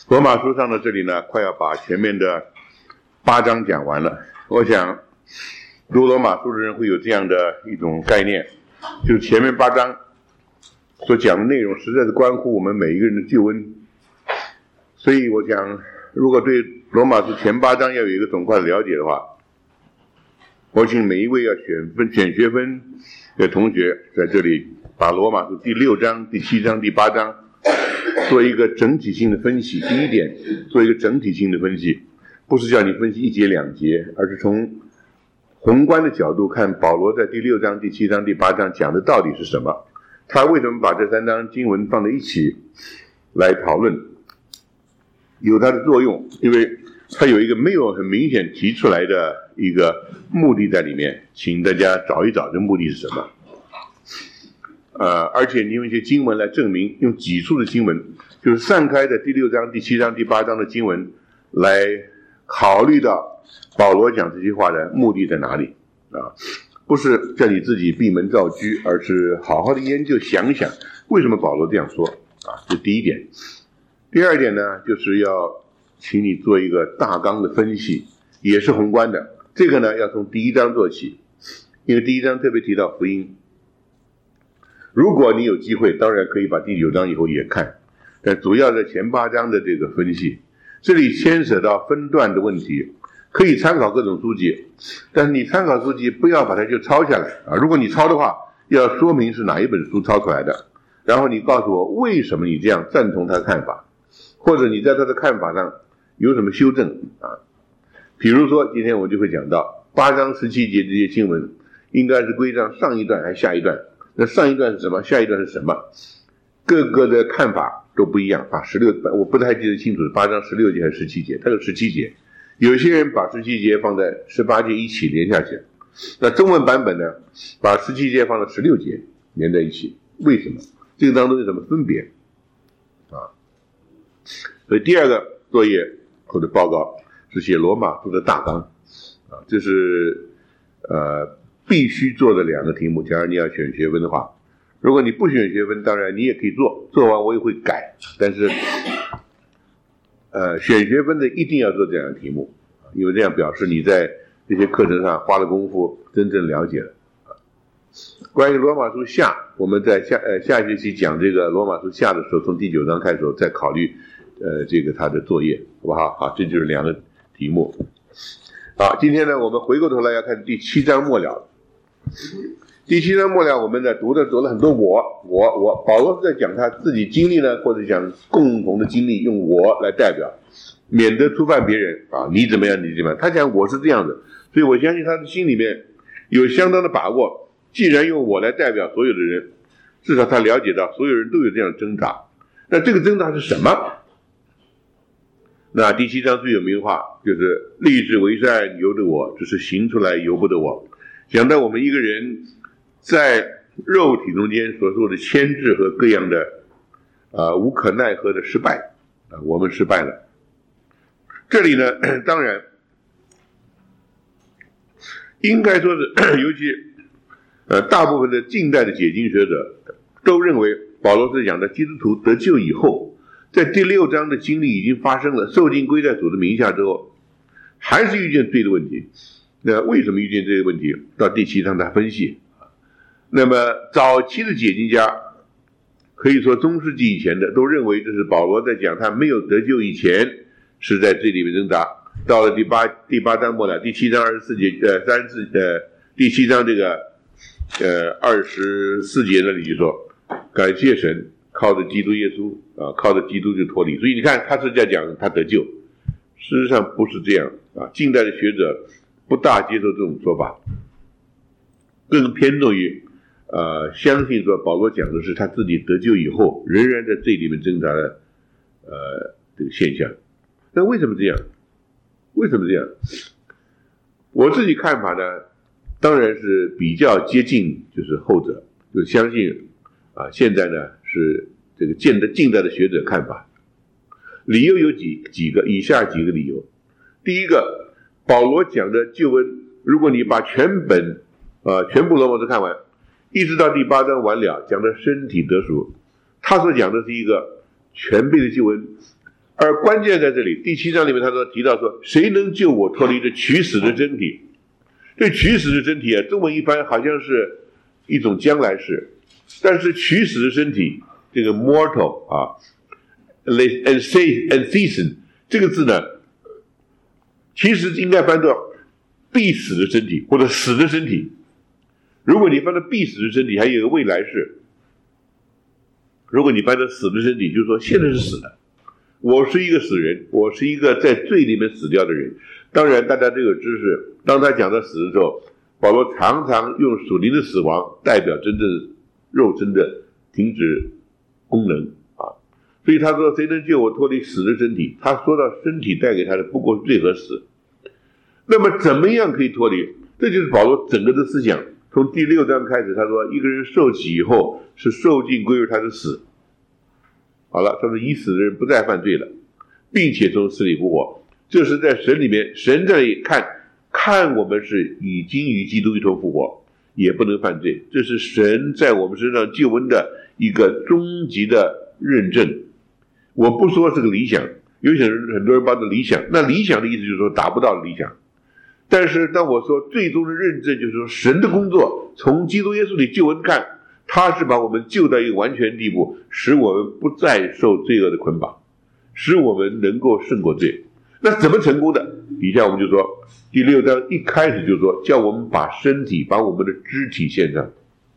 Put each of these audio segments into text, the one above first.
罗马书上的这里呢，快要把前面的8章讲完了。我想读罗马书的人会有这样的一种概念，就是前面8章所讲的内容实在是关乎我们每一个人的救恩。所以我想，如果对罗马书前8章要有一个总块的了解的话，我请每一位要选学分的同学在这里把罗马书第6章、第7章、第8章做一个整体性的分析。第一点，做一个整体性的分析，不是叫你分析1节2节，而是从宏观的角度看保罗在第6章、第7章、第8章讲的到底是什么，他为什么把这3章经文放在一起来讨论，有它的作用，因为它有一个没有很明显提出来的一个目的在里面，请大家找一找这目的是什么。而且你用一些经文来证明，用几处的经文，就是散开的第6章、第7章、第8章的经文来考虑到保罗讲这些话的目的在哪里啊？不是叫你自己闭门造车，而是好好的研究想想为什么保罗这样说啊？这第一点。第二点呢，就是要请你做一个大纲的分析，也是宏观的。这个呢，要从第1章做起，因为第1章特别提到福音。如果你有机会，当然可以把第9章以后也看，但主要在前8章的这个分析，这里牵扯到分段的问题，可以参考各种书籍，但是你参考书籍不要把它就抄下来啊！如果你抄的话，要说明是哪一本书抄出来的，然后你告诉我为什么你这样赞同他的看法，或者你在他的看法上有什么修正啊？比如说今天我就会讲到8章17节这些经文应该是归上上一段还是下一段，那上一段是什么，下一段是什么，各个的看法都不一样。把16，我不太记得清楚8章16节还是17节，它有17节，有些人把17节放在18节一起连下去，那中文版本呢，把17节放到16节连在一起，为什么？这个当中有什么分别啊？所以第二个作业或者报告是写罗马书的大纲啊，这是必须做的2个题目。假如你要选学分的话，如果你不选学分，当然你也可以做，做完我也会改，但是选学分的一定要做这2个题目，因为这样表示你在这些课程上花了功夫，真正了解了。关于罗马书下，我们在下学期讲这个罗马书下的时候，从第9章开始再考虑这个他的作业，好不好？好，这就是2个题目。好，今天呢，我们回过头来要看第7章末了。第7章末了，我们呢读了很多保罗是在讲他自己经历呢，或者讲共同的经历，用我来代表，免得触犯别人啊，你怎么样，你怎么样。他讲我是这样的，所以我相信他的心里面有相当的把握。既然用我来代表所有的人，至少他了解到所有人都有这样的挣扎。那这个挣扎是什么？那第7章最有名的话就是立志为善由得我，只是行出来由不得我。讲到我们一个人在肉体中间所受的牵制和各样的无可奈何的失败我们失败了。这里呢，当然应该说是尤其大部分的近代的解经学者都认为保罗是讲的基督徒得救以后，在第6章的经历已经发生了，受尽归在主的名下之后，还是遇见罪的问题。那为什么遇见这个问题？到第7章他分析。那么早期的解经家，可以说中世纪以前的，都认为这是保罗在讲他没有得救以前是在这里面挣扎。到了第八章末了，第7章24节第7章这个24节那里就说，感谢神，靠着基督耶稣靠着基督就脱离。所以你看他是在讲他得救，事实上不是这样近代的学者不大接受这种说法，更偏重于相信说保罗讲的是他自己得救以后仍然在这里面挣扎的这个现象。那为什么这样？为什么这样？我自己看法呢，当然是比较接近就是后者，就相信现在呢是这个近代的学者看法。理由有几个，以下几个理由。第一个，保罗讲的救恩，如果你把全部罗马书看完，一直到第8章完了，讲的身体得赎，他所讲的是一个全备的救恩， 而关键在这里，第7章里面他说提到说，谁能救我脱离这取死的真体？这取死的真体啊，中文一般好像是一种将来式，但是取死的身体，这个 mortal 啊 ，anesthesia 这个字呢，其实应该翻作必死的身体或者死的身体。如果你翻作必死的身体，还有一个未来式；如果你翻作死的身体，就是说现在是死的。我是一个死人，我是一个在罪里面死掉的人。当然，大家这个知识，当他讲到死的时候，保罗常常用属灵的死亡代表真正肉身的停止功能啊。所以他说：“谁能救我脱离死的身体？”他说到身体带给他的不过是罪和死。那么怎么样可以脱离？这就是保罗整个的思想。从第6章开始，他说一个人受洗以后是受尽归于他的死。好了，他说已死的人不再犯罪了，并且从死里复活。这是在神里面，神这里看我们是已经与基督一同复活，也不能犯罪。这是神在我们身上救恩的一个终极的认证。我不说是个理想，有些人很多人把这理想，那理想的意思就是说达不到理想。但是当我说最终的认证，就是说神的工作从基督耶稣里救恩看，他是把我们救到一个完全地步，使我们不再受罪恶的捆绑，使我们能够胜过罪。那怎么成功的？底下我们就说第6章一开始就说叫我们把身体把我们的肢体献上。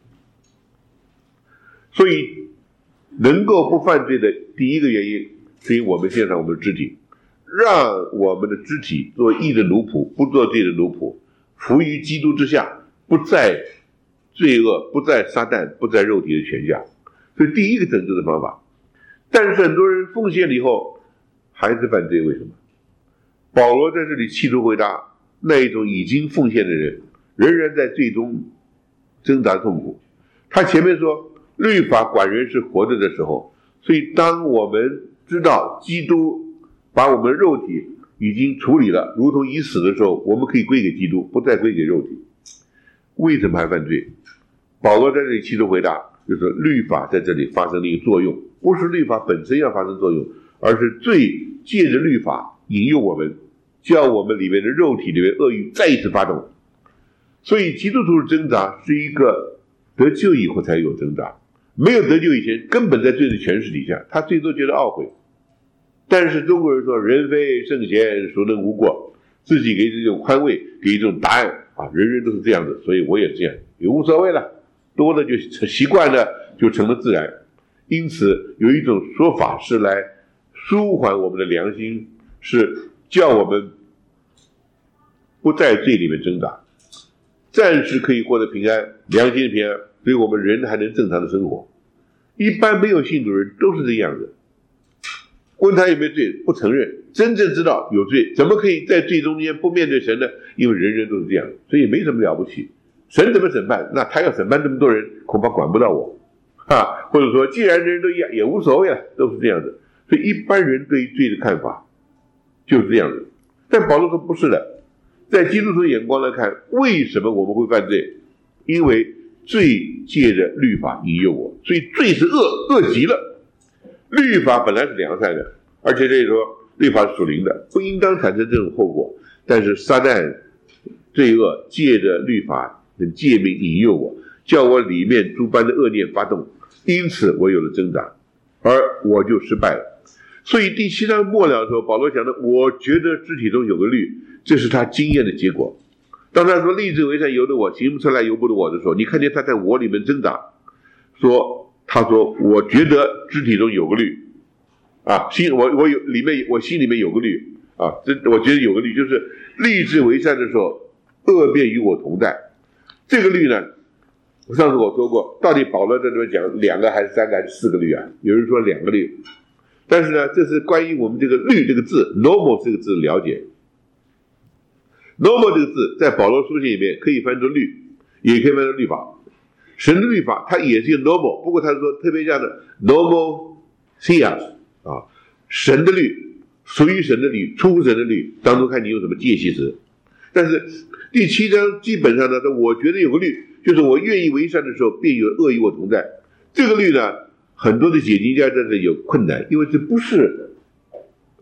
所以能够不犯罪的第一个原因是因为我们献上我们的肢体，让我们的肢体做义的奴仆，不做罪的奴仆，服于基督之下，不再罪恶，不在撒旦，不在肉体的权下。所以第一个拯救的方法。但是很多人奉献了以后还是犯罪，为什么？保罗在这里企图回答那一种已经奉献的人仍然在罪中挣扎痛苦。他前面说律法管人是活着的时候，所以当我们知道基督把我们肉体已经处理了，如同已死的时候，我们可以归给基督，不再归给肉体。为什么还犯罪？保罗在这里企图回答，就是律法在这里发生了一个作用，不是律法本身要发生作用，而是罪借着律法引诱我们，叫我们里面的肉体里面恶欲再一次发动。所以基督徒的挣扎是一个得救以后才有挣扎，没有得救以前根本在罪的权势底下，他最多觉得懊悔。但是中国人说人非圣贤孰能无过，自己给这种宽慰，给这种答案啊，人人都是这样子，所以我也是这样，也无所谓了，多了就习惯了，就成了自然。因此有一种说法是来舒缓我们的良心，是叫我们不在罪里面挣扎，暂时可以获得平安，良心的平安，所以我们人还能正常的生活。一般没有信主人都是这样的，问他有没有罪，不承认，真正知道有罪，怎么可以在罪中间不面对神呢？因为人人都是这样，所以没什么了不起。神怎么审判？那他要审判这么多人，恐怕管不到我或者说既然人人都一样，也无所谓了，都是这样的。所以一般人对于罪的看法就是这样的。但保罗说不是的，在基督徒的眼光来看，为什么我们会犯罪？因为罪借着律法引诱我，所以罪是恶极了。律法本来是良善的，而且这里说律法是属灵的，不应当产生这种后果。但是撒旦罪恶借着律法的诫命引诱我，叫我里面诸般的恶念发动，因此我有了挣扎，而我就失败了。所以第7章末了的时候，保罗讲的我觉得肢体中有个律，这是他经验的结果。当他说立志为善由得我，行不出来由不得我的时候，你看见他在我里面挣扎，他说我觉得肢体中有个律啊，我心里面有个律啊，我觉得有个律，就是立志为善的时候，恶便与我同在。这个律呢，上次我说过，到底保罗在这边讲2个还是3个还是4个律啊？有人说2个律，但是呢，这是关于我们这个律这个字 normal 这个字的了解。normal 这个字在保罗书信里面可以翻作律，也可以翻作律法。神的律法它也是一个 normal， 不过他说特别这样的 normal theos 啊，神的律属于神的律，出乎神的律，当中看你用什么介系词。但是第7章基本上呢，我觉得有个律，就是我愿意为善的时候，便有恶与我同在。这个律呢，很多的解经家在这有困难，因为这不是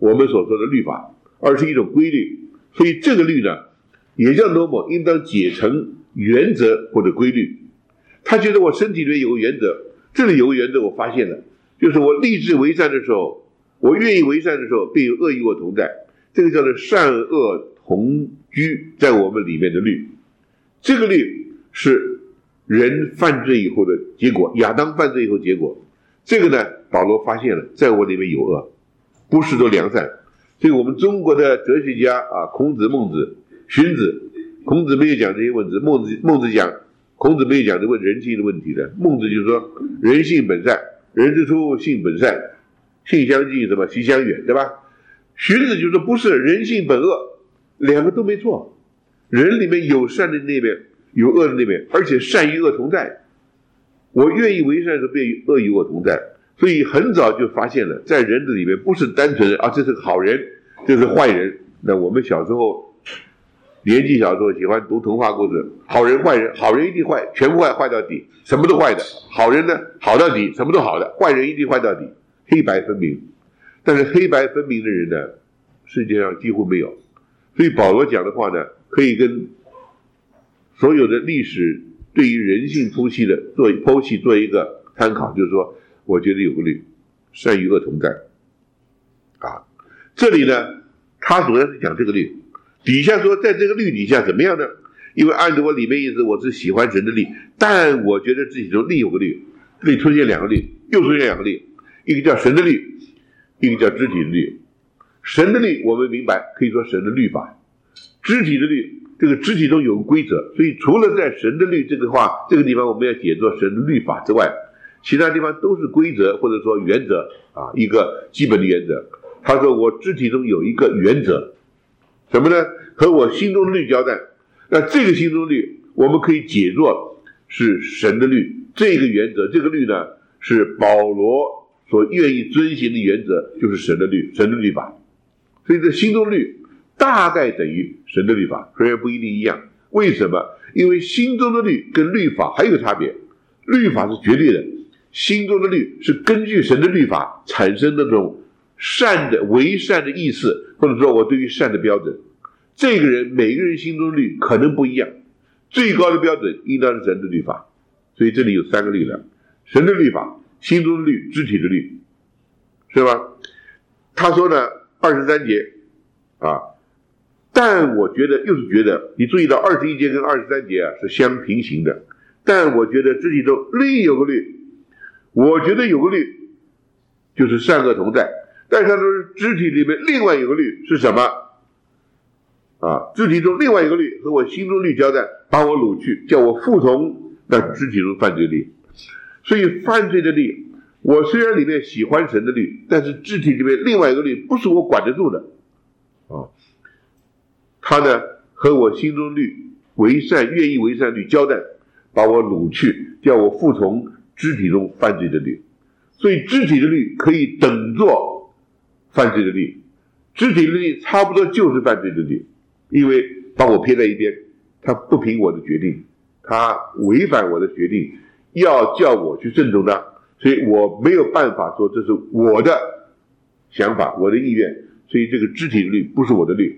我们所说的律法，而是一种规律。所以这个律呢，也叫 norm， 应当解成原则或者规律。他觉得我身体里面有个原则，这里有个原则我发现了，就是我立志为善的时候，我愿意为善的时候，便有恶与我同在。这个叫做善恶同居在我们里面的律。这个律是人犯罪以后的结果，亚当犯罪以后结果。这个呢，保罗发现了，在我里面有恶，不是都良善。所以我们中国的哲学家啊，孔子、孟子、荀子，孔子没有讲这些问题，孟子讲，孔子没有讲这个人性的问题的。孟子就说人性本善，人之初性本善，性相近什么习相远，对吧？荀子就说不是，人性本恶，两个都没错。人里面有善的那边，有恶的那边，而且善与恶同在。我愿意为善的时候，便恶与我同在。所以很早就发现了，在人的里面不是单纯啊，这是个好人，这是坏人。那我们小时候年纪小时候喜欢读童话故事，好人坏人，好人一定坏，全部坏，坏到底，什么都坏的。好人呢，好到底，什么都好的。坏人一定坏到底，黑白分明。但是黑白分明的人呢，世界上几乎没有。所以保罗讲的话呢，可以跟所有的历史对于人性剖析做一个参考，就是说，我觉得有个律，善与恶同在啊。这里呢，他主要是讲这个律，底下说在这个律底下怎么样呢？因为按照我里面意思，我是喜欢神的律，但我觉得自己中另有个律，这里出现两个律，又出现两个律，一个叫神的律，一个叫肢体的律。神的律我们明白，可以说神的律法。肢体的律，这个肢体中有个规则，所以除了在神的律这个地方我们要解作神的律法之外，其他地方都是规则或者说原则啊，一个基本的原则。他说我肢体中有一个原则，什么呢？和我心中的律交代。那这个心中律我们可以解作是神的律，这个原则，这个律呢是保罗所愿意遵循的原则，就是神的律，神的律法。所以这心中律大概等于神的律法，虽然不一定一样。为什么？因为心中的律跟律法还有个差别，律法是绝对的，心中的律是根据神的律法产生那种善的为善的意思，或者说我对于善的标准。这个人每个人心中的律可能不一样，最高的标准应当是神的律法。所以这里有三个律了，神的律法、心中的律、肢体的律，是吧？他说呢23节啊，但我觉得你注意到21节跟23节啊是相平行的，但我觉得肢体中另有个律，我觉得有个律就是善恶同在，但是他说肢体里面另外有个律是什么啊？肢体中另外一个律和我心中律交代，把我掳去，叫我服从那肢体中犯罪律。所以犯罪的律，我虽然里面喜欢神的律，但是肢体里面另外一个律不是我管得住的啊。他呢和我心中律为善愿意为善律交代，把我掳去，叫我服从肢体中犯罪的律。所以肢体的律可以等作犯罪的律，肢体的律差不多就是犯罪的律，因为把我撇在一边，他不凭我的决定，他违反我的决定，要叫我去顺从他，所以我没有办法说这是我的想法，我的意愿，所以这个肢体的律不是我的律。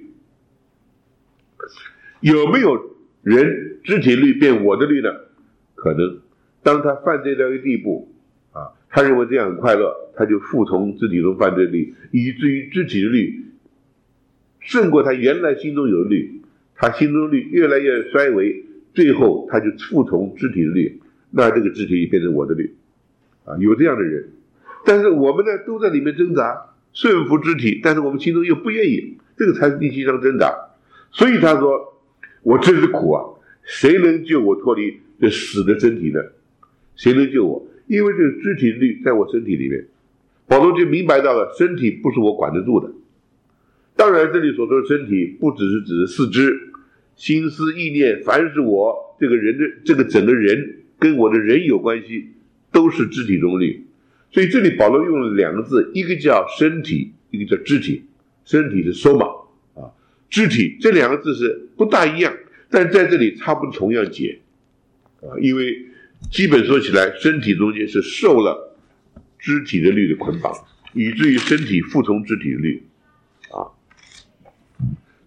有没有人肢体律变我的律呢？可能。当他犯罪到一个地步啊，他认为这样很快乐，他就服从肢体中犯罪律，以至于肢体的律胜过他原来心中有的律，他心中的律越来越衰微，最后他就服从肢体的律，那这个肢体变成我的律啊，有这样的人。但是我们呢都在里面挣扎，顺服肢体，但是我们心中又不愿意，这个才是第七章挣扎。所以他说我真是苦啊，谁能救我脱离这死的身体呢？谁能救我？因为这个肢体的律在我身体里面，保罗就明白到了身体不是我管得住的。当然这里所说的身体不只是指四肢，心思意念，凡是我这个人的这个整个人跟我的人有关系，都是肢体中律。所以这里保罗用了两个字，一个叫身体，一个叫肢体。身体是 soma 啊，肢体这两个字是不大一样，但在这里差不多同样解啊，因为基本说起来，身体中间是受了肢体的律的捆绑，以至于身体服从肢体的律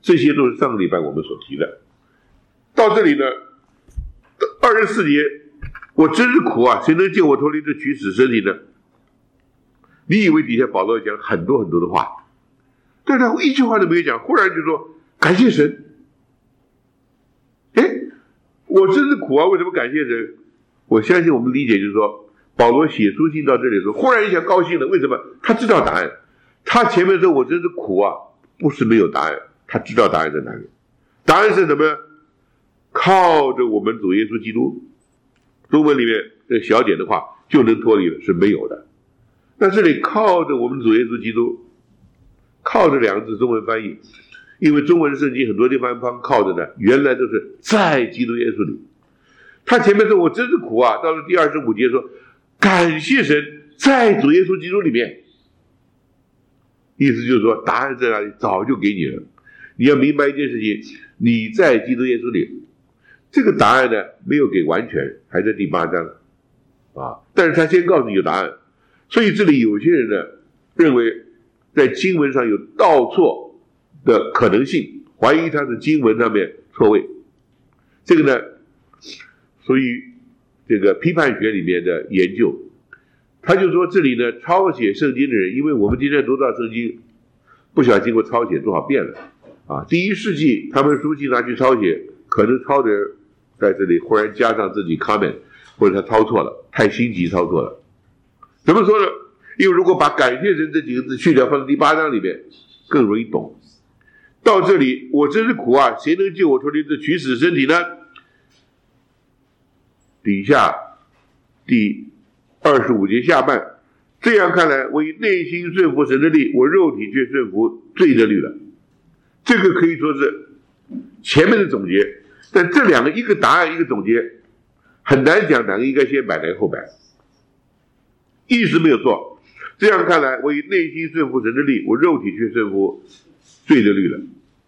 这些都是上个礼拜我们所提的。到这里呢，24节，我真是苦啊，谁能救我脱离这取死身体呢？你以为底下保罗讲很多很多的话，但他一句话都没有讲，忽然就说感谢神。我真是苦啊，为什么感谢神？我相信我们理解就是说，保罗写书信到这里的时候，忽然一下高兴了，为什么？他知道答案。他前面说我真是苦啊，不是没有答案，他知道答案在哪里。答案是什么？靠着我们主耶稣基督。中文里面这小点的话就能脱离了，是没有的。那这里靠着我们主耶稣基督，靠着两个字中文翻译，因为中文圣经很多地方靠着呢，原来都是在基督耶稣里。他前面说我真是苦啊，到了第25节说感谢神在主耶稣基督里面，意思就是说答案在哪里早就给你了。你要明白一件事情，你在基督耶稣里，这个答案呢没有给完全，还在第8章啊。但是他先告诉你有答案，所以这里有些人呢认为在经文上有倒错的可能性，怀疑他的经文上面错位。这个呢，所以这个批判学里面的研究，他就说这里呢抄写圣经的人，因为我们今天读到圣经不晓得经过抄写多少遍了啊。第1世纪他们书信拿去抄写，可能抄的人在这里忽然加上自己 comment， 或者他抄错了，太心急抄错了。怎么说呢？因为如果把感谢神这几个字去掉，放在第8章里面更容易懂。到这里我真是苦啊，谁能救我脱离这取死身体呢？底下第25节下半，这样看来我以内心顺服神的力，我肉体却顺服罪的律了。这个可以说是前面的总结，但这两个一个答案一个总结，很难讲哪个应该先摆哪个后摆，意思没有错。这样看来我以内心顺服神的力，我肉体却顺服罪的律了。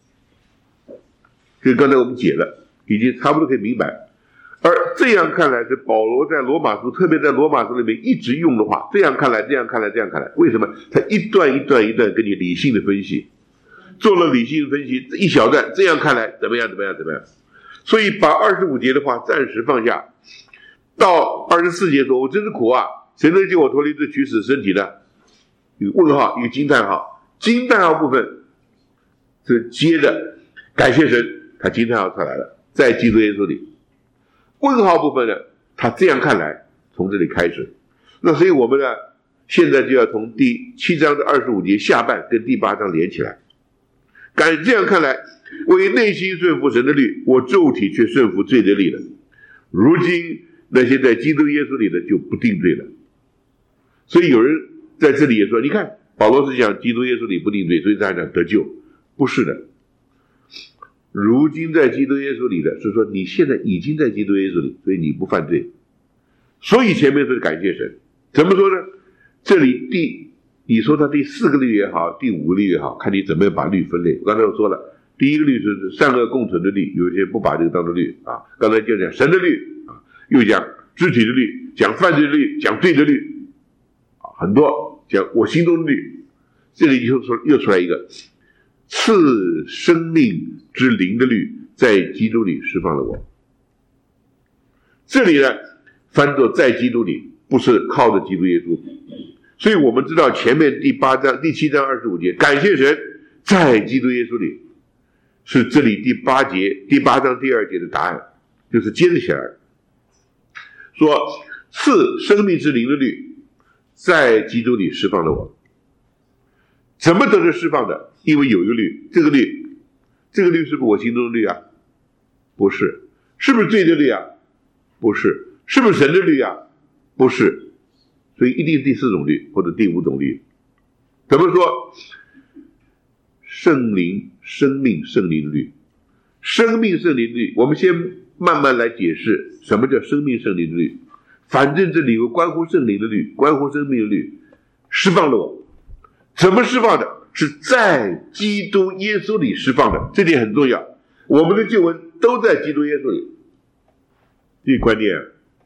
这刚才我们解了，已经差不多可以明白。而这样看来是保罗在罗马书，特别在罗马书里面一直用的话，这样看来，这样看来，这样看来，为什么？他一段一段一段跟你理性的分析，做了理性的分析，一小段，这样看来怎么样怎么样怎么样。所以把25节的话暂时放下，到24节说我真是苦啊，谁能救我脱离这取死身体呢？有问号，有惊叹号，惊叹号部分是接着感谢神，他惊叹号出来了，在基督耶稣里。问号部分呢，他这样看来从这里开始。那所以我们呢现在就要从第7章的25节下半跟第8章连起来。这样看来，我以内心顺服神的律，我肉体却顺服罪的律了。如今那些在基督耶稣里的就不定罪了。所以有人在这里也说，你看保罗是讲基督耶稣里不定罪，所以他讲得救，不是的。如今在基督耶稣里的是说你现在已经在基督耶稣里，所以你不犯罪。所以前面是感谢神。怎么说呢？这里你说他第4个律也好，第5个律也好，看你怎么样把律分类。刚才我说了，第1个律是善恶共存的律，有些不把这个当作律啊。刚才就讲神的律啊，又讲肢体的律，讲犯罪的律，讲罪的律啊，很多讲我心中的律。这里又出来一个赐生命之灵的律，在基督里释放了我。这里呢翻作在基督里，不是靠着基督耶稣。所以我们知道前面第7章25节感谢神在基督耶稣里，是这里第8章第2节的答案，就是接着起来说赐生命之灵的律在基督里释放了我。怎么得是释放的？因为有一个律，这个律是不是我心中的律啊？不是。是不是罪的律啊？不是。是不是神的律啊？不是。所以一定是第4种律或者第5种律。怎么说？圣灵、生命、圣灵的律。生命圣灵的律，我们先慢慢来解释什么叫生命圣灵的律。反正这里有关乎圣灵的律，关乎生命的律，释放了我。怎么释放的？是在基督耶稣里释放的，这点很重要。我们的救恩都在基督耶稣里。这个观念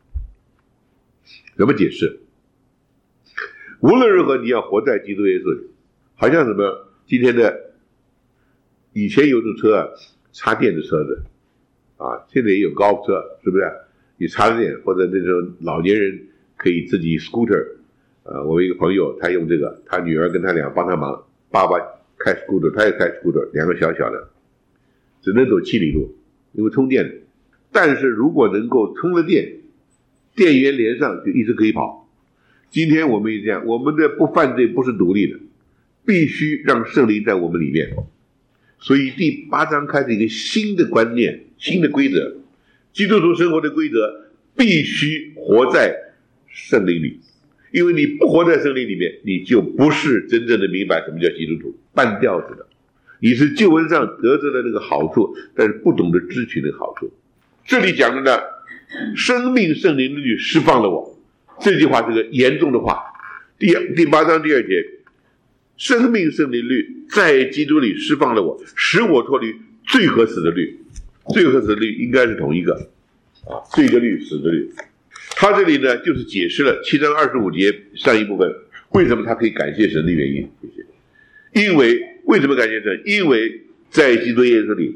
怎么解释？无论如何你要活在基督耶稣里。好像什么今天的以前有种车啊，插电的车子啊，现在也有高尔夫车，是不是？你插着电，或者那种老年人可以自己 scooter。我有一个朋友，他用这个，他女儿跟他俩帮他忙，爸爸开 scooter， 他也开 scooter， 两个小小的，只能走7里路，因为充电的。但是如果能够充了电，电源连上就一直可以跑。今天我们也这样，我们的不犯罪不是独立的，必须让圣灵在我们里面。所以第8章开始一个新的观念，新的规则，基督徒生活的规则必须活在圣灵里。因为你不活在圣灵里面，你就不是真正的明白什么叫基督徒，半吊子的。你是救恩上得着的那个好处，但是不懂得支取那个好处。这里讲的呢，生命圣灵的律释放了我，这句话是个严重的话。第8章第2节，生命圣灵律在基督里释放了我，使我脱离罪和死的律。罪和死的律应该是同一个啊，罪的律，死的律。他这里呢，就是解释了7章25节上一部分为什么他可以感谢神的原因。因为为什么感谢神？因为在基督耶稣里，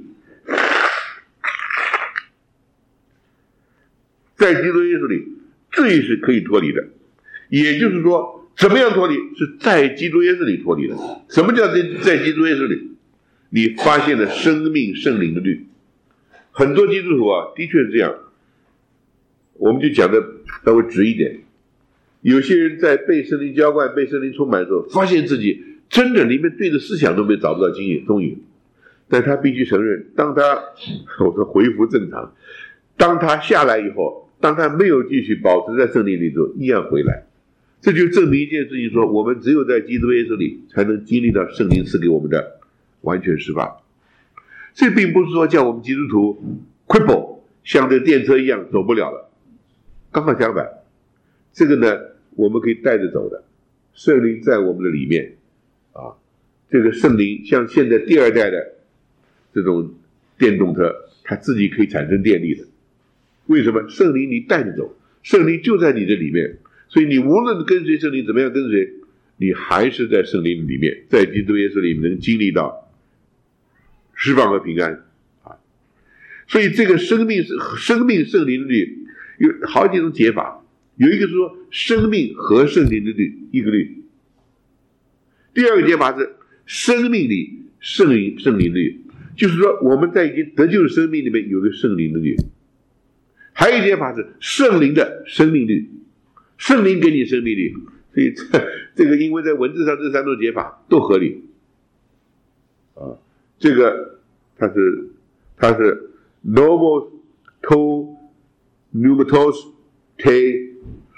在基督耶稣里，罪是可以脱离的。也就是说，怎么样脱离？是在基督耶稣里脱离的。什么叫在基督耶稣里？你发现了生命圣灵的律。很多基督徒啊，的确是这样。我们就讲的稍微直一点，有些人在被圣灵浇灌、被圣灵充满的时候，发现自己真的里面对的思想都没找不到踪影，但他必须承认，当他我说恢复正常，当他下来以后，当他没有继续保持在圣灵里头，一样回来。这就证明一件事情，说我们只有在基督耶稣里才能经历到圣灵赐给我们的完全释放。这并不是说叫我们基督徒 cripple 像这电车一样走不了了，刚好相反，这个呢我们可以带着走的。圣灵在我们的里面啊，这个圣灵像现在第2代的这种电动车，它自己可以产生电力的。为什么？圣灵你带着走，圣灵就在你的里面，所以你无论跟随圣灵怎么样跟随，你还是在圣灵里面，在基督耶稣里面能经历到释放和平安啊。所以这个生命圣灵的律有好几种解法，有一个是说生命和圣灵的律一个律，第二个解法是生命里圣灵律，就是说我们在已经得救的生命里面有个圣灵的律。还有一解法是圣灵的生命律，圣灵给你生命律。所以这个因为在文字上这3种解法都合理啊。这个它是 nomos to pneumatos te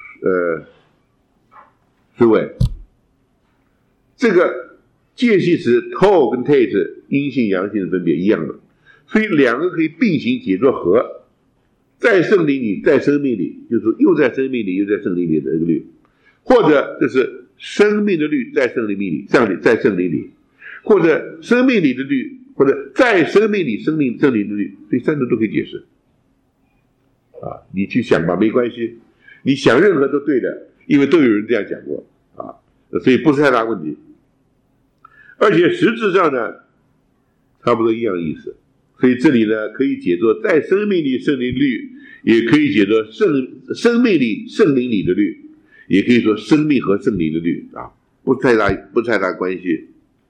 思维，这个介系词 to 跟 te 是阴性阳性的分别一样的，所以两个可以并行解作和。在圣灵里，在生命里，就是说又在生命里又在圣灵里的这个律，或者就是生命的律在圣灵里，在圣灵里，或者生命里的律，或者在生命里圣灵的律，这3种都可以解释啊。你去想吧，没关系，你想任何都对的，因为都有人这样讲过啊，所以不是太大问题。而且实质上呢，差不多一样意思。所以这里呢，可以解作在生命里圣灵律，也可以解作生命里圣灵里的律，也可以说生命和圣灵的律啊，不太大关系。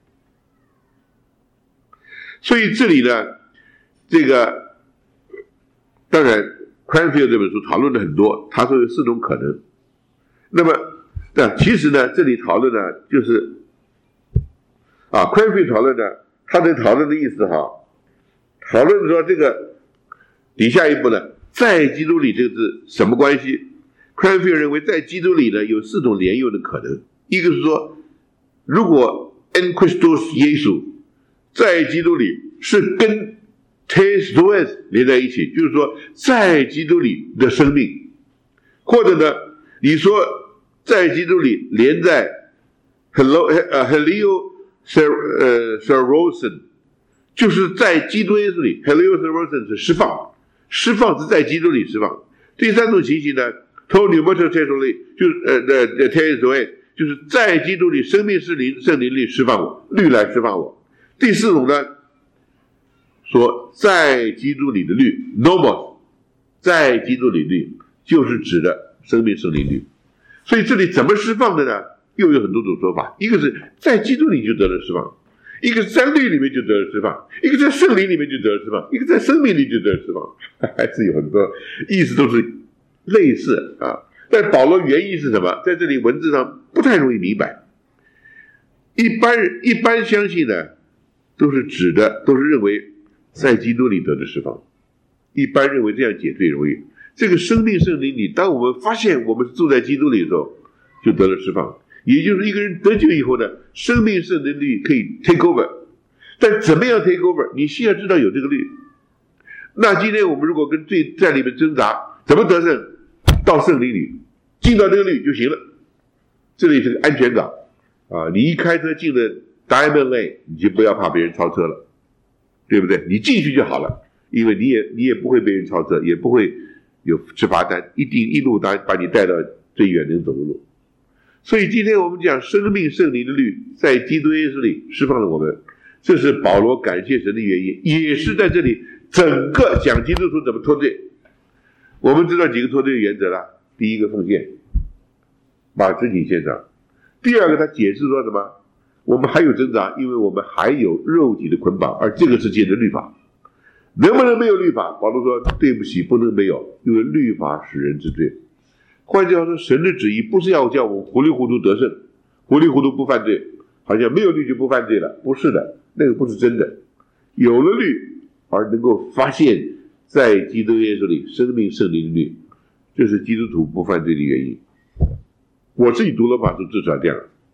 所以这里呢，这个当然 Cranfield 这本书讨论了很多，他说有4种可能。那么其实呢，这里讨论呢就是Cranfield 讨论呢，他的讨论的意思讨论说这个底下一步呢，在基督里这个字什么关系？ Cranfield 认为在基督里呢有4种连用的可能。一个是说，如果 en Christus 耶稣在基督里是跟 Christus 连在一起，就是说在基督里的生命，或者呢你说在基督里连在 Helio Serosin，就是在基督耶稣里 Helioserosin 是释放是在基督里释放。第3种情形呢 To pneumatos te 就是在基督里生命圣灵律释放我，律来释放我。第4种呢说在基督里的律 nomos， 在基督里的律就是指的生命圣灵律。所以这里怎么释放的呢？又有很多种说法，一个是在基督里就得了释放，一个是在律里面就得了释放，一个在圣灵里面就得了释放，一个在生命里就得了释放，还是有很多意思都是类似啊。但保罗原意是什么？在这里文字上不太容易明白。一般相信呢，都是认为在基督里得的释放，一般认为这样解最容易。这个生命圣灵里，当我们发现我们是住在基督里的时候，就得了释放。也就是一个人得救以后呢，生命圣灵律可以 take over， 但怎么样 take over？ 你先要知道有这个律。那今天我们如果跟罪在里面挣扎，怎么得胜？到圣灵里，进到这个律就行了。这里是个安全港啊！你一开车进了 Diamond Lane， 你就不要怕别人超车了，对不对？你进去就好了，因为你也不会被人超车，也不会有吃罚单，一路把你带到最远能走的路。所以今天我们讲生命圣灵的律在基督耶稣里释放了我们，这是保罗感谢神的原因，也是在这里整个讲基督徒怎么脱罪。我们知道几个脱罪的原则了。第一个，奉献，把肢体献上。第二个，他解释说什么？我们还有挣扎，因为我们还有肉体的捆绑，而这个是借着律法。能不能没有律法？保罗说对不起，不能没有，因为律法使人知罪。换句话说，神的旨意不是要叫我们糊里糊涂得胜，糊里糊涂不犯罪，好像没有律就不犯罪了。不是的，那个不是真的。有了律而能够发现在基督耶稣里生命圣灵的律，这是基督徒不犯罪的原因。我自己读罗马书至少这样，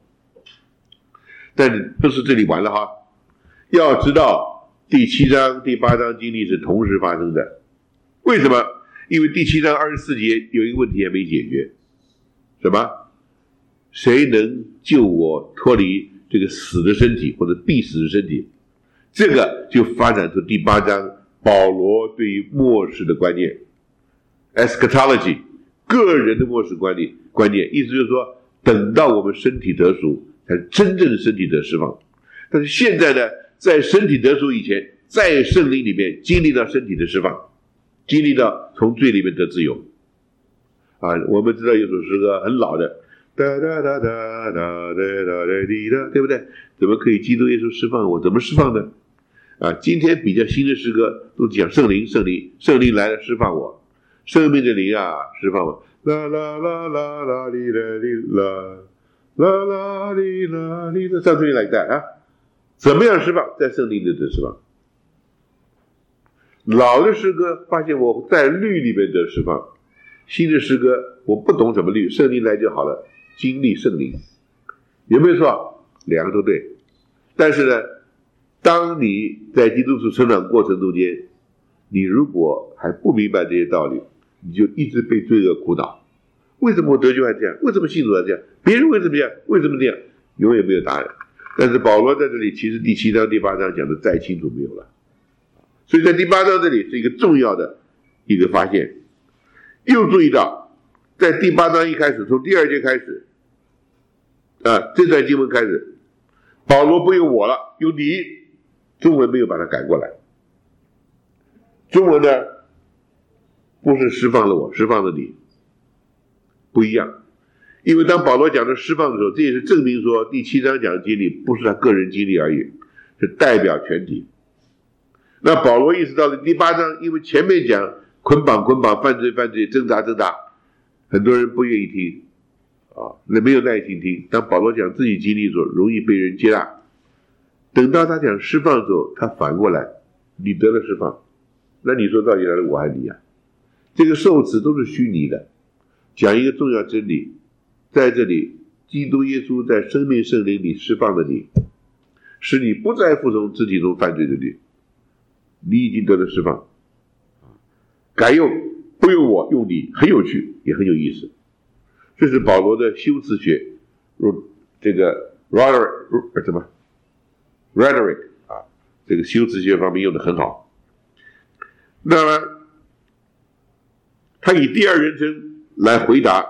但不是这里完了哈。要知道第7章第8章经历是同时发生的。为什么？因为第7章24节有一个问题还没解决，什么？谁能救我脱离这个死的身体或者必死的身体？这个就发展出第8章保罗对于末世的观念 eschatology， 个人的末世观念，意思就是说等到我们身体得赎才真正的身体得释放。但是现在呢，在身体得赎以前，在圣灵里面经历到身体的释放，经历到从罪里面得自由啊！我们知道有首诗歌很老的，哒哒哒哒哒哒哒滴哒，对不对？怎么可以基督耶稣释放我？怎么释放呢？啊，今天比较新的诗歌都讲圣灵来了释放我，生命的灵啊释放我，啦啦啦啦啦哩啦哩啦啦啦哩啦哩啦，上次来带啊，怎么样释放？在圣灵里得释放。老的诗歌发现我在律里面得释放，新的诗歌我不懂怎么律，圣灵来就好了，经历圣灵，有没有错？两个都对。但是呢，当你在基督徒成长过程中间，你如果还不明白这些道理，你就一直被罪恶苦恼。为什么我得救还这样？为什么信主还这样？别人为什么这样？为什么这样？永远没有答案。但是保罗在这里其实第7章第8章讲的再清楚没有了。所以在第8章这里是一个重要的一个发现。又注意到在第8章一开始，从第2节开始这段经文开始，保罗不用我了，用你，中文没有把它改过来。中文呢不是释放了我，释放了你，不一样。因为当保罗讲的释放的时候，这也是证明说第7章讲的经历不是他个人经历而已，是代表全体。那保罗意识到了第8章，因为前面讲捆绑、犯罪、挣扎，很多人不愿意听没有耐心听。当保罗讲自己经历的时候，容易被人接纳。等到他讲释放的时候，他反过来，你得了释放，那你说到底来了我还你啊？这个受词都是虚拟的。讲一个重要真理，在这里基督耶稣在生命圣灵里释放了你，使你不再服从肢体中犯罪的律，你已经得了释放。改用不用我，用你，很有趣也很有意思。这是保罗的修辞学，这个 rhetoric 这个修辞学方面用得很好。那么他以第二人称来回答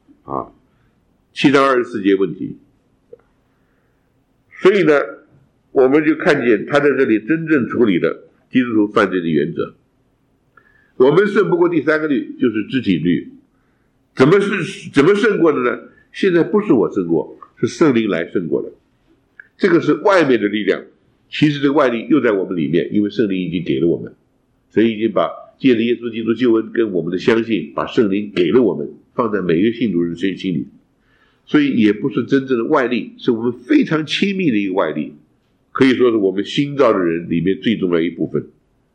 7章24节问题。所以呢，我们就看见他在这里真正处理的基督徒犯罪的原则。我们胜不过第三个律，就是肢体律。怎么胜过的呢？现在不是我胜过，是圣灵来胜过的。这个是外面的力量，其实这个外力又在我们里面，因为圣灵已经给了我们，所以已经把借着耶稣基督救恩跟我们的相信，把圣灵给了我们，放在每一个信徒人心里。所以也不是真正的外力，是我们非常亲密的一个外力，可以说是我们新造的人里面最重要的一部分。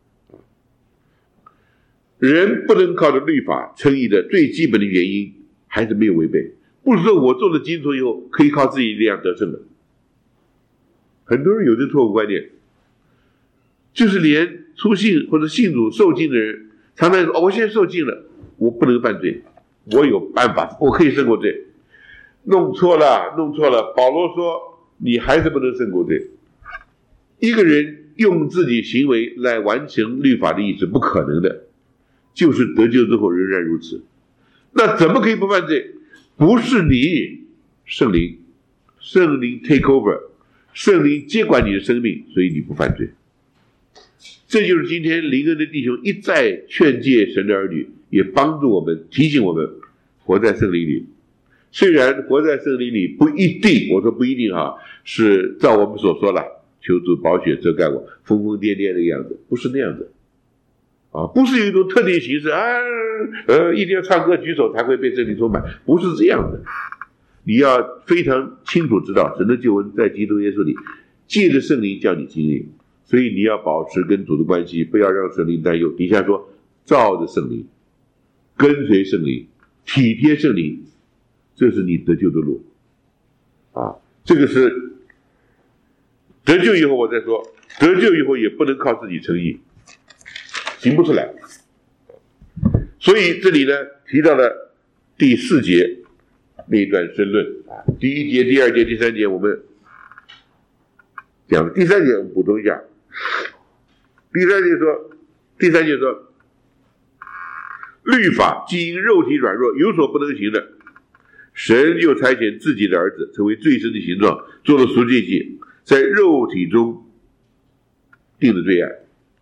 人不能靠着律法称义的最基本的原因还是没有违背，不是说我做了基督徒以后可以靠自己力量得胜的。很多人有这错误观念，就是连出信或者信主受尽的人常常说，我现在受尽了，我不能犯罪，我有办法，我可以胜过罪。弄错了。保罗说你还是不能胜过罪。一个人用自己行为来完成律法的意思不可能的，就是得救之后仍然如此。那怎么可以不犯罪？不是你，圣灵 take over， 圣灵接管你的生命，所以你不犯罪。这就是今天灵恩的弟兄一再劝诫神的儿女，也帮助我们提醒我们活在圣灵里。虽然活在圣灵里不一定，我说不一定是照我们所说了，求主宝血遮盖我，疯疯癫癫的样子，不是那样子不是有一种特定形式一定要唱歌举手才会被圣灵充满，不是这样的。你要非常清楚知道神的救恩在基督耶稣里，借着圣灵叫你经历，所以你要保持跟主的关系，不要让圣灵担忧。底下说照着圣灵，跟随圣灵，体贴圣灵，这是你得救的路这个是得救以后，我再说，得救以后也不能靠自己称义，行不出来。所以这里呢提到了第4节那一段申论第1节、第2节、第3节我们讲了，第3节我们补充一下。第3节说，律法既因肉体软弱有所不能行的，神就差遣自己的儿子成为罪身的形状，做了赎罪祭，在肉体中定了罪案。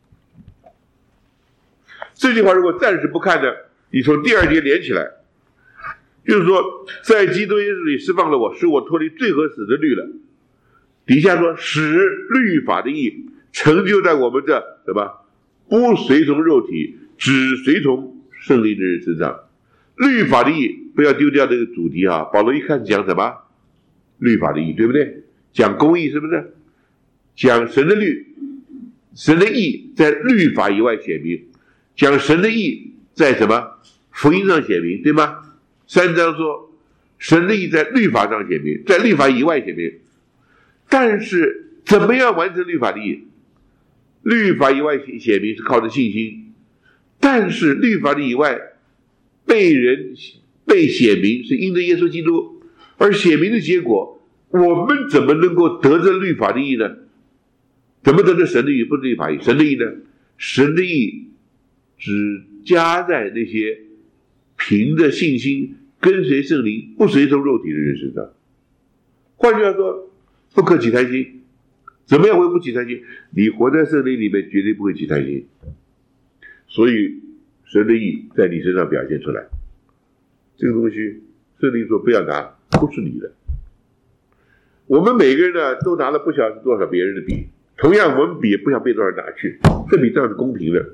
这句话如果暂时不看呢，你从第2节连起来，就是说在基督耶稣里释放了我，使我脱离罪和死的律了。底下说使律法的义成就在我们这什么不随从肉体只随从圣灵的人身上。律法的义不要丢掉这个主题保罗一看讲什么律法的义，对不对？讲公义，是不是？讲神的律，神的义在律法以外显明，讲神的义在什么福音上显明，对吗？3章说神的义在律法上显明，在律法以外显明。但是怎么样完成律法的义？律法以外显明是靠着信心，但是律法的以外被显明是因着耶稣基督，而显明的结果，我们怎么能够得着律法的义呢？怎么得着神的义？不是律法义，神的义呢？神的义只加在那些凭着信心跟随圣灵不随从肉体的人身上。换句话说，不可起贪心。怎么样会不起贪心？你活在圣灵里面绝对不会起贪心，所以神的义在你身上表现出来。这个东西圣灵说不要拿，不是你的。我们每个人呢都拿了不晓得多少别人的笔，同样我们笔也不想被多少人拿去，这笔这样是公平的。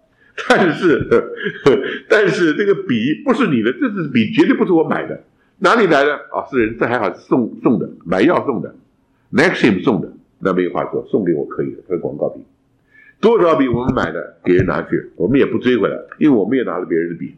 但是这个笔不是你的，这支笔绝对不是我买的，哪里来的是人，这还好是送的，买药送的 Maxim 送的，那没有话说，送给我可以的，它是广告笔。多少笔我们买的给人拿去，我们也不追回来，因为我们也拿了别人的笔。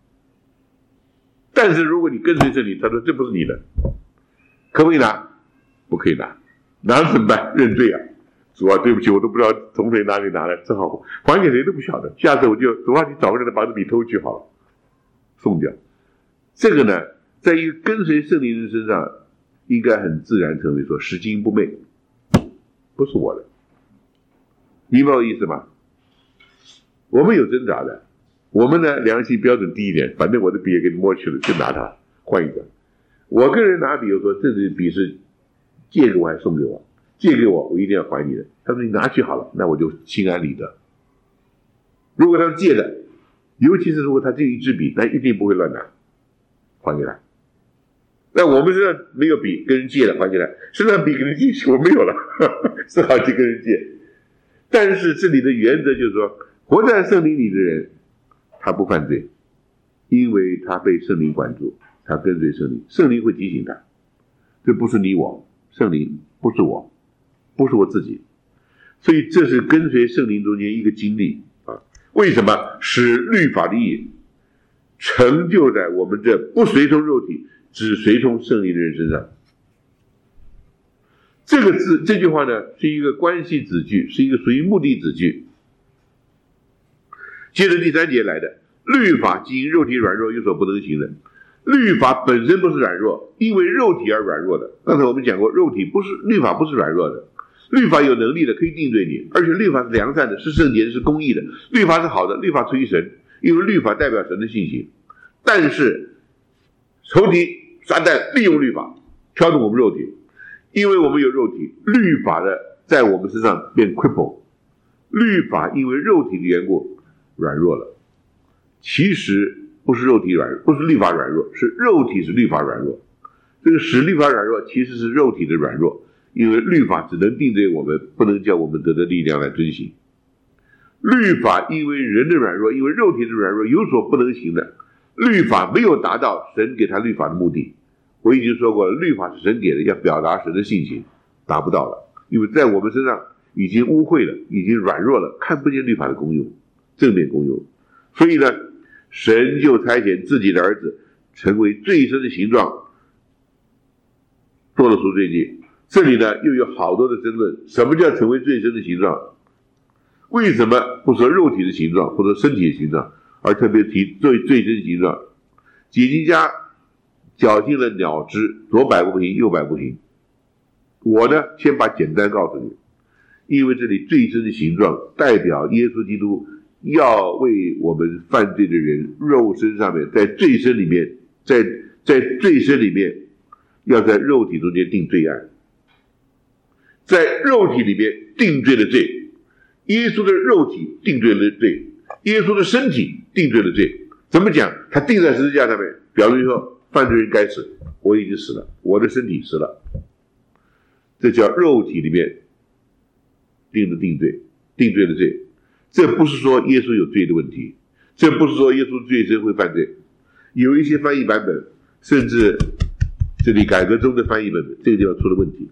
但是如果你跟随这里，他说这不是你的，可不可以拿？不可以拿，拿了怎么办？认罪啊！主啊，对不起，我都不知道从谁哪里拿来，正好还给谁都不晓得。下次我就主啊，你找个人把这笔偷去好了，送掉。这个呢，在一个跟随圣灵人身上，应该很自然成为说拾金不昧，不是我的，明白我意思吗？我们有挣扎的，我们呢良心标准低一点，反正我的笔也给你摸去了，就拿它换一个。我跟人拿笔，我说这支笔是借给我还是送给我？ 借给我，我一定要还你的。他说你拿去好了，那我就心安理得。如果他是借的，尤其是如果他只有一支笔，那一定不会乱拿，还给他。那我们身上没有笔，跟人借了还给他，身上笔跟人借我没有了，只好去跟人借。但是这里的原则就是说，活在圣灵里的人，他不犯罪，因为他被圣灵管住，他跟随圣灵，圣灵会提醒他，这不是你我，圣灵不是我，不是我自己，所以这是跟随圣灵中间一个经历啊。为什么使律法的义成就在我们这不随从肉体，只随从圣灵的人身上？这句话呢，是一个关系子句，是一个属于目的子句。接着第3节来的，律法既因肉体软弱有所不能行的。律法本身不是软弱，因为肉体而软弱的。刚才我们讲过，律法不是软弱的，律法有能力的，可以定罪你，而且律法是良善的，是圣洁的，是公义的，律法是好的，律法出于神，因为律法代表神的性情。但是仇敌撒旦利用律法挑动我们肉体，因为我们有肉体，律法的在我们身上变 cripple， 律法因为肉体的缘故软弱了。其实不是肉体软弱，不是律法软弱，是肉体使律法软弱。这个使律法软弱其实是肉体的软弱，因为律法只能定罪我们，不能叫我们得到力量来遵行。律法因为人的软弱，因为肉体的软弱有所不能行的，律法没有达到神给他律法的目的。我已经说过了，律法是神给的，要表达神的性情，达不到了，因为在我们身上已经污秽了，已经软弱了，看不见律法的功用，正面功用。所以呢，神就差遣自己的儿子成为罪身的形状，做了赎罪祭。这里呢又有好多的争论，什么叫成为罪身的形状？为什么不说肉体的形状或者身体的形状，而特别提罪身形状？解经家绞尽了鸟汁，左摆不平，右摆不平。我呢先把简单告诉你，因为这里罪身的形状代表耶稣基督要为我们犯罪的人肉身上面，在罪身里面，在罪身里面，要在肉体中间定罪案，在肉体里面定罪的罪，耶稣的肉体定罪了罪，耶稣的身体定罪了罪。怎么讲？他定在十字架上面，表明说犯罪人该死，我已经死了，我的身体死了，这叫肉体里面定罪的罪。这不是说耶稣有罪的问题，这不是说耶稣罪身会犯罪。有一些翻译版本，甚至这里改革中的翻译本这个地方出了问题，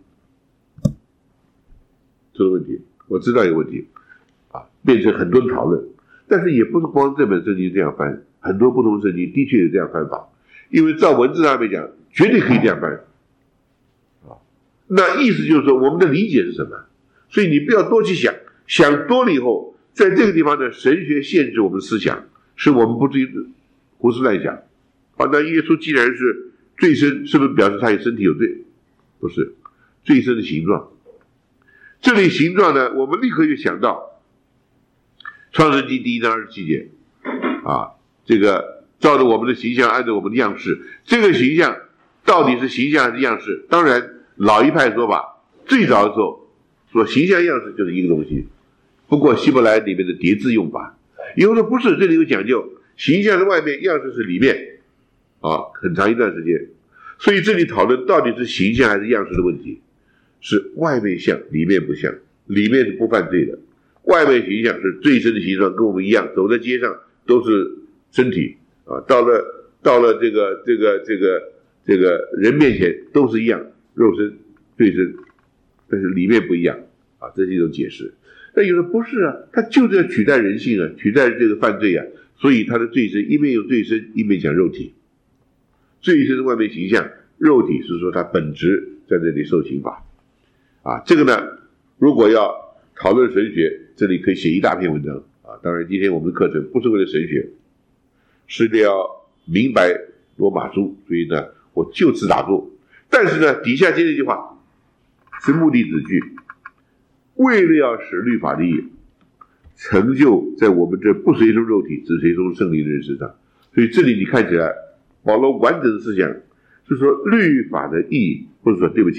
我知道有问题啊，变成很多的讨论。但是也不是光这本圣经这样翻，很多不同圣经的确有这样翻法，因为照文字上面讲，绝对可以这样翻啊。那意思就是说，我们的理解是什么？所以你不要多去想，想多了以后，在这个地方呢，神学限制我们的思想，使我们不至于胡思乱想。好，那耶稣既然是罪身，是不是表示他有身体有罪？不是，罪身的形状。这里形状呢，我们立刻就想到创世纪1章27节啊，这个照着我们的形象，按照我们的样式。这个形象到底是形象还是样式？当然老一派说法，最早的时候说形象样式就是一个东西，不过希伯来里面的叠字用法，有的不是，这里有讲究，形象是外面，样式是里面啊，很长一段时间。所以这里讨论到底是形象还是样式的问题，是外面像里面不像，里面是不犯罪的，外面形象是罪身的形状，跟我们一样，走在街上都是身体啊，到了这个人面前都是一样，肉身罪身，但是里面不一样啊，这是一种解释。那有的不是啊，他就是要取代人性啊，取代这个犯罪啊，所以他的罪身一面有罪身，一面讲肉体。罪身是外面形象，肉体是说他本质在这里受刑罚啊。这个呢，如果要讨论神学，这里可以写一大篇文章啊。当然今天我们的课程不是为了神学，是要明白罗马书，所以呢我就此打住。但是呢底下接了一句话是目的子句，为了要使律法的义成就在我们这不随从肉体只随从圣灵的人身上。所以这里你看起来保罗完整的思想是说律法的义，不是说对不起哈，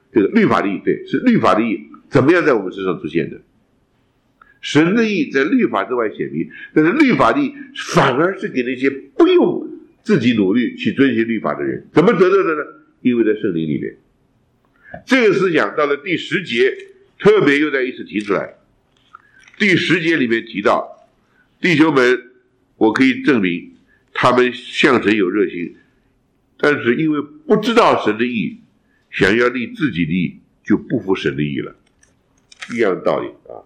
这个律法的义，对，是律法的义怎么样在我们身上出现的？神的义在律法之外显明，但是律法的义反而是给那些不用自己努力去遵循律法的人，怎么得到的呢？因为在圣灵里面。这个思想到了第10节特别又再一次提出来。第10节里面提到，弟兄们，我可以证明他们向神有热心，但是因为不知道神的义，想要立自己的义，就不服神的义了，一样的道理啊。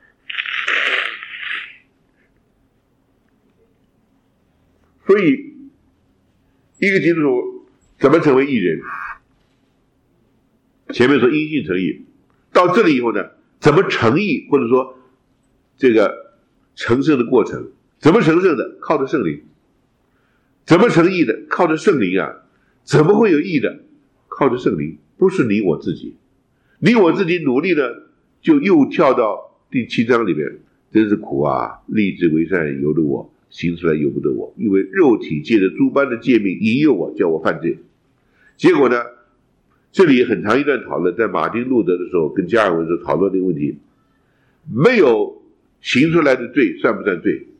所以一个基督徒怎么成为义人？前面说因信成义，到这里以后呢，怎么成义，或者说这个成圣的过程，怎么成圣的？靠着圣灵。怎么成义的？靠着圣灵啊。怎么会有义的？靠着圣灵，不是你我自己。你我自己努力呢，就又跳到第7章里面，真是苦啊！立志为善由得我，行出来由不得我，因为肉体借着诸般的诫命引诱我，叫我犯罪。结果呢，这里很长一段讨论，在马丁路德的时候跟加尔文时候讨论这个问题，没有行出来的罪算不算罪？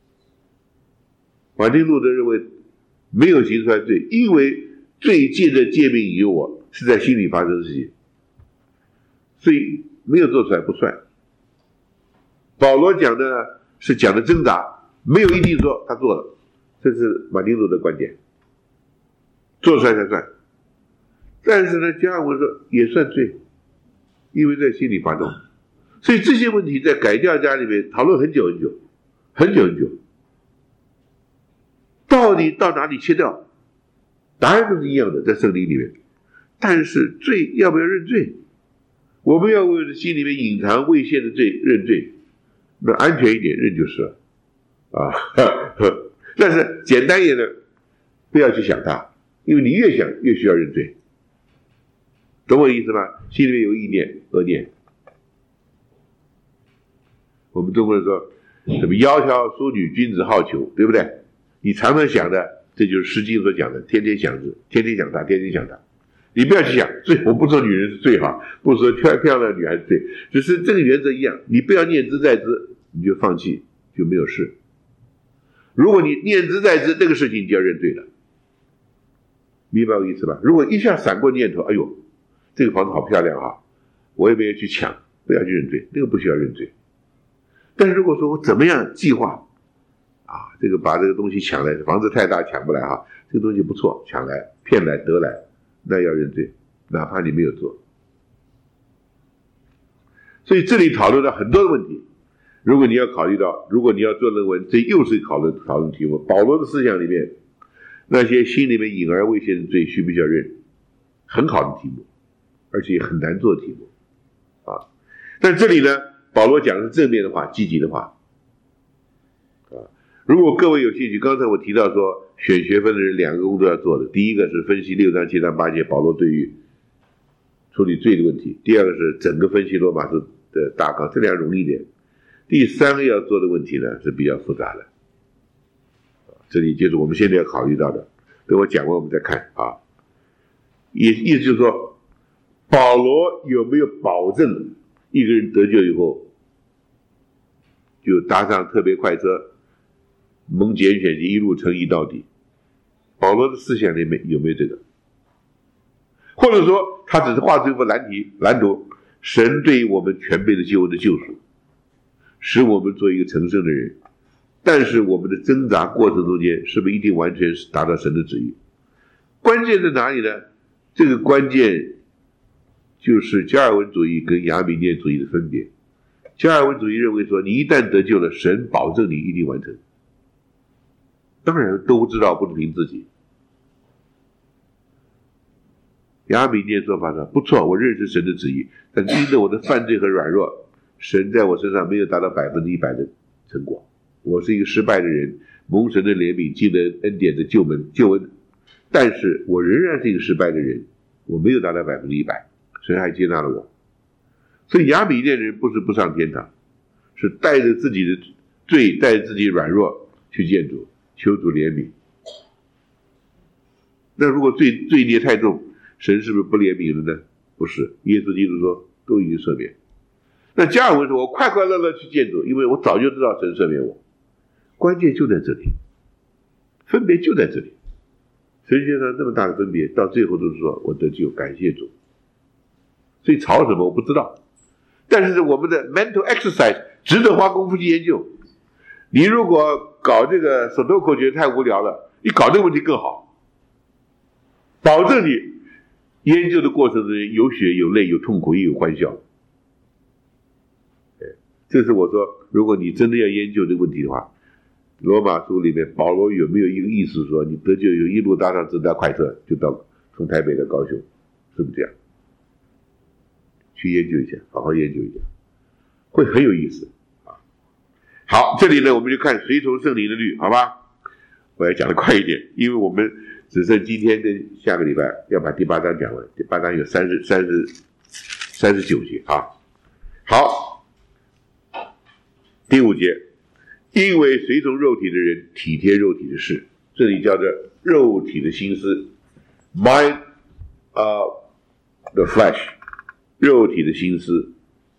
马丁路德认为没有行出来罪，因为罪借着诫命引诱我，是在心里发生的事情，所以没有做出来不算。保罗讲的是讲的挣扎，没有一定说他做了，这是马丁路德的观点，做出来才算。但是呢，加尔文说也算罪，因为在心里发动。所以这些问题在改教家里面讨论很久很久，很久很久。到底到哪里切掉？答案都是一样的，在圣灵里面。但是罪要不要认罪？我们要为了心里面隐藏未现的罪认罪，那安全一点认就是了啊。但是简单一点的，不要去想它，因为你越想越需要认罪。懂我意思吗？心里面有意念、恶念。我们中国人说什么窈窕淑女，君子好逑，对不对？你常常想的，这就是《诗经》所讲的，天天想着，天天想他，天天想他。你不要去想罪，我不说女人是罪哈，不说漂亮的女孩子罪，只是这个原则一样，你不要念之在之，你就放弃，就没有事。如果你念之在之，这个事情你就要认罪了，明白我意思吧？如果一下闪过念头，哎呦，这个房子好漂亮啊，我也没有去抢，不要去认罪，那个不需要认罪。但是如果说我怎么样计划啊，这个把这个东西抢来，房子太大抢不来哈，这个东西不错，抢来骗来得来，那要认罪，哪怕你没有做。所以这里讨论了很多的问题。如果你要考虑到，如果你要做论文，这又是讨论题目。保罗的思想里面，那些心里面隐而未现的罪，需不需要认？很好的题目，而且很难做的题目啊。但这里呢，保罗讲的是正面的话，积极的话啊。如果各位有兴趣，刚才我提到说选学分的人2个工作要做的，第一个是分析6章7章8节保罗对于处理罪的问题，第二个是整个分析罗马书的大纲，这两容易一点。第3个要做的问题呢是比较复杂的，这里就是我们现在要考虑到的，等我讲完我们再看啊。意思就是说，保罗有没有保证一个人得救以后就搭上特别快车，蒙拣选一路成义到底？保罗的思想里面有没有这个？或者说他只是画出一幅蓝图，神对于我们全备的救恩的救赎，使我们做一个成圣的人，但是我们的挣扎过程中间是不是一定完全是达到神的旨意？关键在哪里呢？这个关键就是加尔文主义跟亚米念主义的分别。加尔文主义认为说，你一旦得救了，神保证你一定完成。当然都知道不是凭自己。亚米念说法说，不错，我认识神的旨意，但因着我的犯罪和软弱，神在我身上没有达到100%的成果。我是一个失败的人，蒙神的怜悯，进了恩典的救恩，但是我仍然是一个失败的人，我没有达到100%，神还接纳了我。所以亚米念人不是不上天堂，是带着自己的罪，带着自己软弱去见主，求主怜悯。那如果罪孽太重，神是不是不怜悯了呢？ 不是，耶稣基督说都已经赦免。那加尔文说，我快快乐乐去见主，因为我早就知道神赦免我。关键就在这里，分别就在这里。神学上那么大的分别，到最后都是说我得救，感谢主。所以吵什么我不知道，但是我们的 mental exercise 值得花功夫去研究。你如果搞这个手头口诀太无聊了，你搞这个问题更好，保证你研究的过程中有血有泪有痛苦也有欢笑。这是我说，如果你真的要研究这个问题的话，罗马书里面保罗有没有一个意思说，你得救有一路搭上直达快车，就到从台北到高雄，是不是这样？去研究一下，好好研究一下，会很有意思啊。好，这里呢我们就看随从圣灵的律，好吧？我要讲得快一点，因为我们只剩今天跟下个礼拜要把第8章讲完，第8章有39节啊。好。第5节，因为随从肉体的人体贴肉体的事，这里叫做肉体的心思 mind of the flesh， 肉体的心思。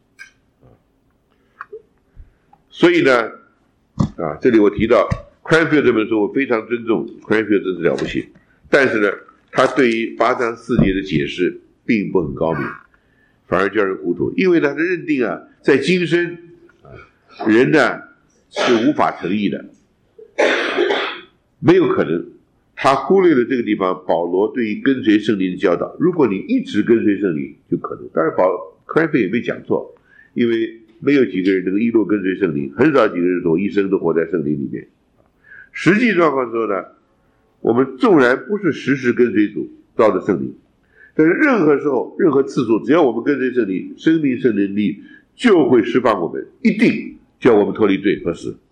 所以呢这里我提到 Cranfield 这本书我非常尊重， Cranfield 真是了不起，但是呢他对于8章4节的解释并不很高明，反而叫人糊涂，因为他的认定在今生人呢是无法成义的，没有可能。他忽略了这个地方保罗对于跟随圣灵的教导，如果你一直跟随圣灵就可能。当然克莱菲也没讲错，因为没有几个人能够一路跟随圣灵，很少几个人说一生都活在圣灵里面。实际状况说呢，我们纵然不是时时跟随主照着圣灵，但是任何时候任何次数，只要我们跟随圣灵，生命圣灵力就会释放我们，一定叫我们脱离罪和死。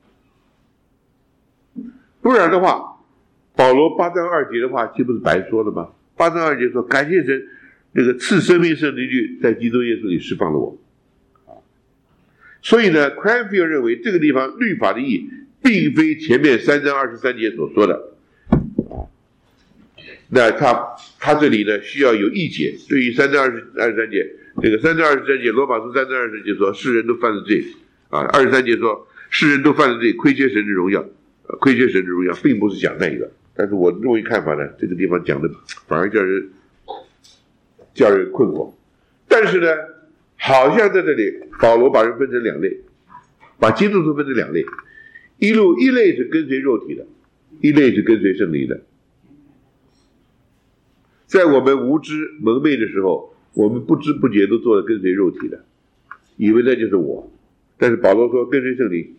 不然的话，保罗8章2节的话岂不是白说了吗？8章2节说，感谢神，那个赐生命圣灵律在基督耶稣里释放了我。所以呢 Cranfield 认为这个地方律法的意义并非前面3章23节所说的。那他这里呢需要有异解。对于3章23节，这个3章23节罗马书3章23节说世人都犯了罪23节说世人都犯了罪，亏缺神的荣耀，亏缺神的荣耀并不是讲那个。但是我认为看法呢，这个地方讲的反而叫人困惑。但是呢好像在这里保罗把人分成2类，把基督徒分成2类，一类是跟随肉体的，一类是跟随圣灵的。在我们无知蒙昧的时候，我们不知不觉都做了跟随肉体的，以为那就是我。但是保罗说跟随圣灵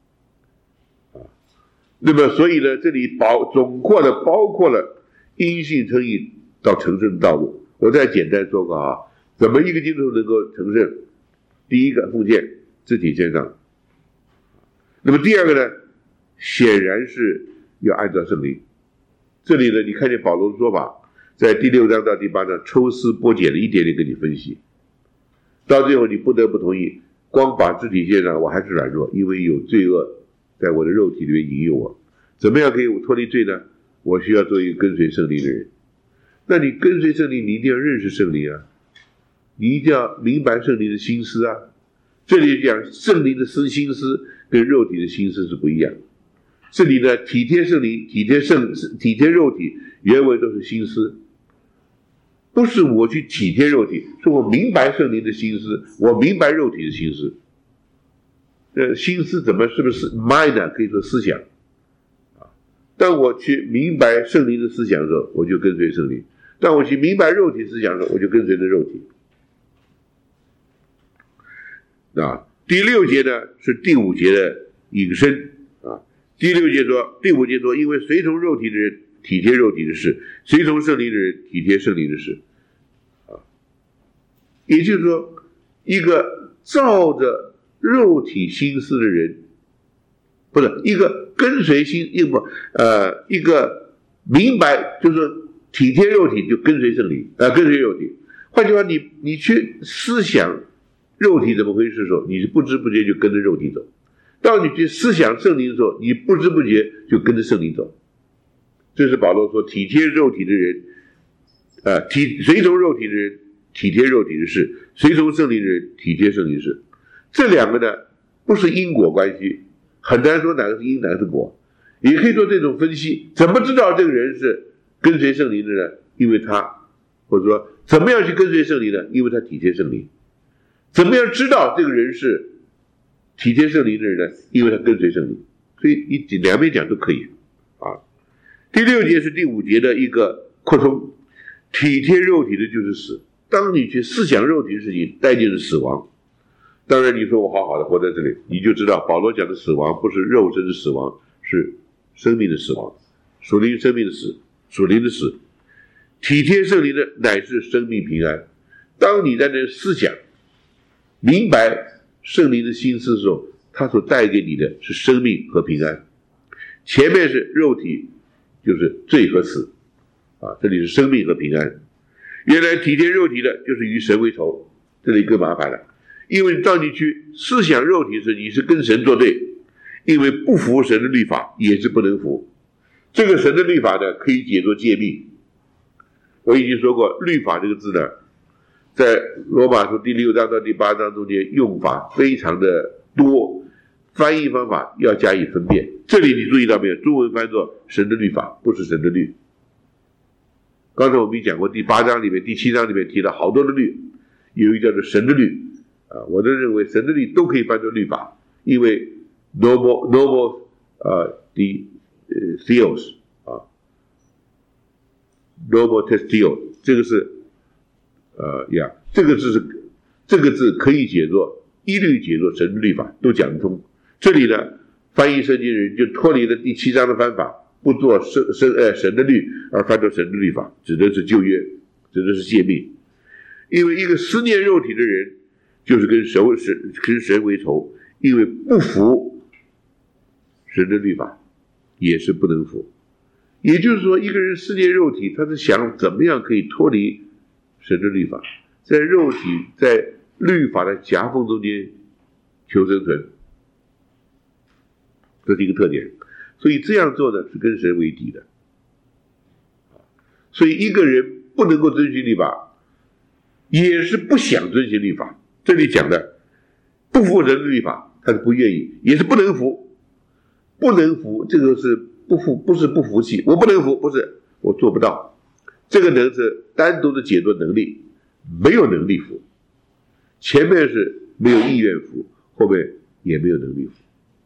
那么所以呢这里总括的包括了因信称义到成圣的道路。我再简单说个怎么一个基督徒能够成圣？第一个奉献肢体献上，那么第二个呢显然是要按照圣灵。这里呢你看见保罗的说法，在第6章到第8章抽丝剥茧的一点点跟你分析，到最后你不得不同意，光把肢体献上我还是软弱，因为有罪恶在我的肉体里面引诱我。怎么样可以脱离罪呢？我需要做一个跟随圣灵的人。那你跟随圣灵，你一定要认识圣灵你一定要明白圣灵的心思这里讲圣灵的心思跟肉体的心思是不一样。这里呢体贴圣灵体贴肉体，原文都是心思，不是我去体贴肉体，是我明白圣灵的心思，我明白肉体的心思。心思是不是 mind 可以说思想当我去明白圣灵的思想的时候，我就跟随圣灵；当我去明白肉体思想的时候，我就跟随着肉体。第6节呢是第5节的引申第5节说，因为随从肉体的人体贴肉体的事，随从圣灵的人体贴圣灵的事也就是说，一个照着肉体心思的人，不是一个跟随一个明白，就是体贴肉体就跟随圣灵跟随肉体。换句话，你去思想肉体怎么回事的时候，你是不知不觉就跟着肉体走。当你去思想圣灵的时候，你不知不觉就跟着圣灵走。这是保罗说体贴肉体的人随从肉体的人体贴肉体的事，随从圣灵的人体贴圣灵的事。这两个呢，不是因果关系，很难说哪个是因，哪个是果。也可以做这种分析，怎么知道这个人是跟随圣灵的呢？因为他，或者说怎么样去跟随圣灵呢？因为他体贴圣灵。怎么样知道这个人是体贴圣灵的人呢？因为他跟随圣灵。所以你两边讲都可以啊。第6节是第5节的一个扩充，体贴肉体的就是死。当你去思想肉体的事情，代价是死亡。当然你说我好好的活在这里，你就知道保罗讲的死亡不是肉身的死亡，是生命的死亡，属灵生命的死，属灵的死。体贴圣灵的乃是生命平安。当你在那思想明白圣灵的心思的时候，他所带给你的是生命和平安。前面是肉体，就是罪和死啊，这里是生命和平安。原来体贴肉体的就是与神为仇，这里更麻烦了。因为当你去思想肉体时，你是跟神作对，因为不服神的律法也是不能服。这个神的律法呢，可以解作诫命。我已经说过，律法这个字呢，在罗马书第6章到第8章中间用法非常的多，翻译方法要加以分辨。这里你注意到没有？中文翻作神的律法，不是神的律。刚才我们讲过，第8章里面、第7章里面提了好多的律，有一个叫做神的律啊。我都认为神的律都可以翻作律法，因为 normal theos 啊 normal testio 这个是这个字可以解作一律解作神的律法，都讲得通。这里呢，翻译圣经人就脱离了第7章的翻法，不做神的律，而翻作神的律法，指的是旧约，指的是诫命。因为一个思念肉体的人，就是跟神为仇，因为不服神的律法，也是不能服。也就是说，一个人思念肉体，他是想怎么样可以脱离神的律法，在肉体在律法的夹缝中间求生存，这是一个特点。所以这样做呢，是跟神为敌的。所以一个人不能够遵循律法，也是不想遵循律法。这里讲的不服神的律法，他是不愿意，也是不能服。不能服，这个是不服，不是不服气，我不能服，不是我做不到。这个能是单独的解作能力，没有能力服。前面是没有意愿服，后面也没有能力服。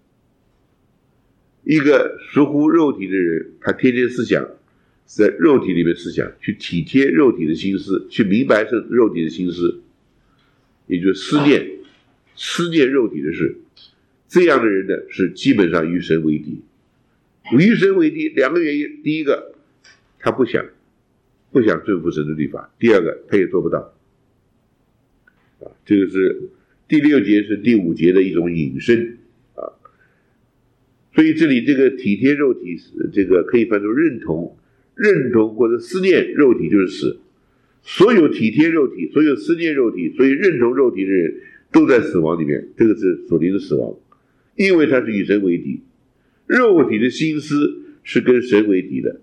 一个属乎肉体的人，他天天思想，在肉体里面思想，去体贴肉体的心思，去明白是肉体的心思，也就是思念肉体的事。这样的人呢，是基本上与神为敌。与神为敌两个原因，第一个，他不想顺服神的律法；第二个，他也做不到。这个是第6节是第5节的一种引申啊。所以这里这个体贴肉体，这个可以翻作认同或者思念肉体就是死。所有体贴肉体，所有思念肉体，所以认同肉体的人都在死亡里面，这个是属灵的死亡，因为他是与神为敌。肉体的心思是跟神为敌的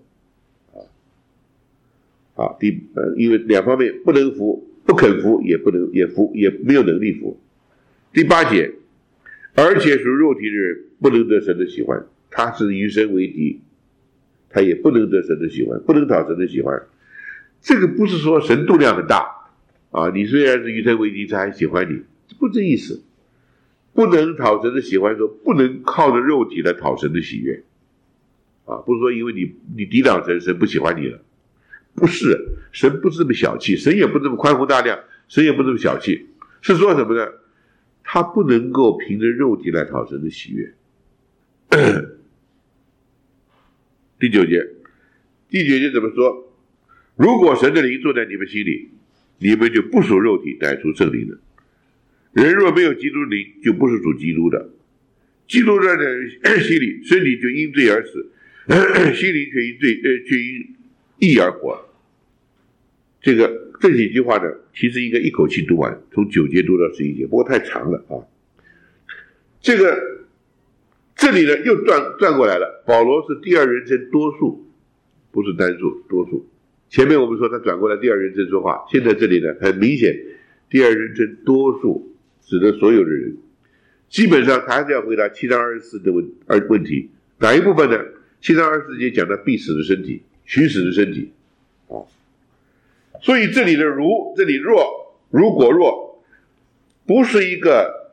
因为两方面不能服，不肯服，也没有能力服。第8节，而且属肉体的人不能得神的喜欢，他是与神为敌，他也不能得神的喜欢，不能讨神的喜欢。这个不是说神度量很大啊，你虽然是与神为敌，他还喜欢你，不是这意思。不能讨神的喜欢，说不能靠着肉体来讨神的喜悦啊，不是说因为你抵挡神，神不喜欢你了，不是，神不是这么小气，神也不这么宽宏大量，神也不这么小气，是说什么呢？他不能够凭着肉体来讨神的喜悦。第9节怎么说？如果神的灵坐在你们心里，你们就不属肉体，乃属圣灵的。人若没有基督的灵，就不是属基督的。基督在人心里，身体就因罪而死，心灵却因义而活。这几句话呢，其实应该一口气读完，从9节读到11节，不过太长了啊。这里呢又转过来了，保罗是第二人称多数，不是单数，多数。 前面我们说他转过来第二人称说话，现在这里呢很明显，第二人称多数指的所有的人，基本上他还是要回答7章24的问题，哪一部分呢？7章24节讲到必死的身体，虚死的身体啊，所以这里的如，这里若，如果若，不是一个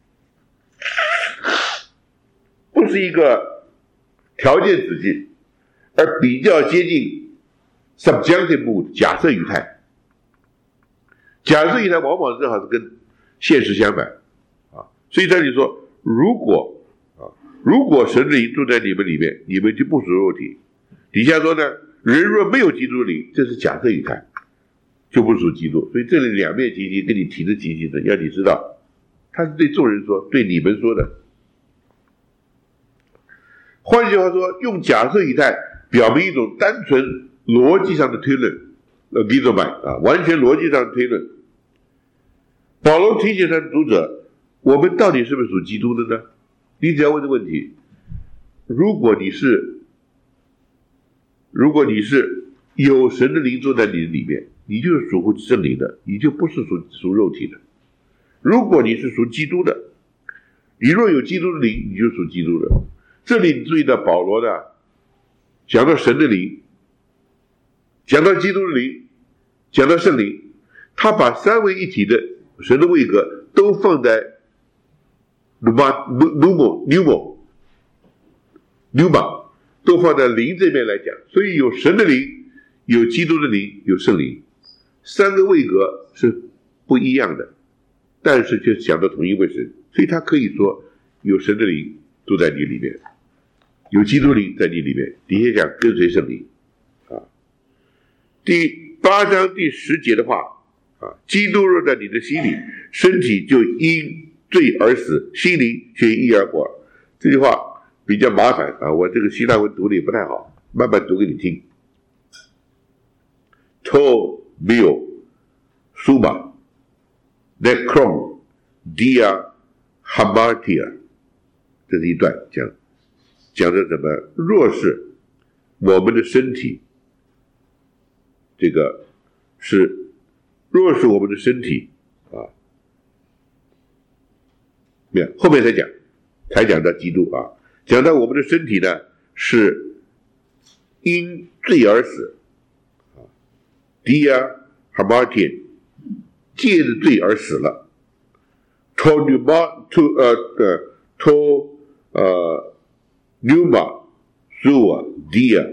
条件子句，而比较接近 subjunctive mood 假设语态。假设语态往往正好是跟现实相反啊，所以这里说如果神的灵住在你们里面，你们就不属肉体。底下说呢，人若没有基督的灵，这是假设语态，就不属基督。所以这里两面提及跟你提的提醒的，要你知道，他是对众人说，对你们说的。换句话说，用假设语态表明一种单纯逻辑上的推论，完全逻辑上的推论。保罗提醒他的读者，我们到底是不是属基督的呢？你只要问这个问题，如果你是有神的灵住在你的里面，你就是属乎圣灵的，你就不是属肉体的。如果你是属基督的，你若有基督的灵，你就属基督的。这里你注意到保罗呢，讲到神的灵，讲到基督的灵，讲到圣灵，他把三位一体的神的位格都放在pneuma都放在灵这边来讲，所以有神的灵，有基督的灵，有圣灵，三个位格是不一样的，但是却讲到同一位神，所以他可以说有神的灵住在你里面，有基督灵在你里面，底下讲跟随圣灵啊。第8章第10节的话啊，基督若在你的心里，身体就因罪而死，心灵却因义而活。这句话比较麻烦啊，我这个希腊文读的也不太好，慢慢读给你听。To mio suma necrom dia hamartia， 这是一段讲的什么？若是我们的身体，若是我们的身体啊，没有，后面才讲到基督啊，讲到我们的身体呢是因罪而死啊 ，dia hamartian， 借着罪而死了 ，to pneuma sua dia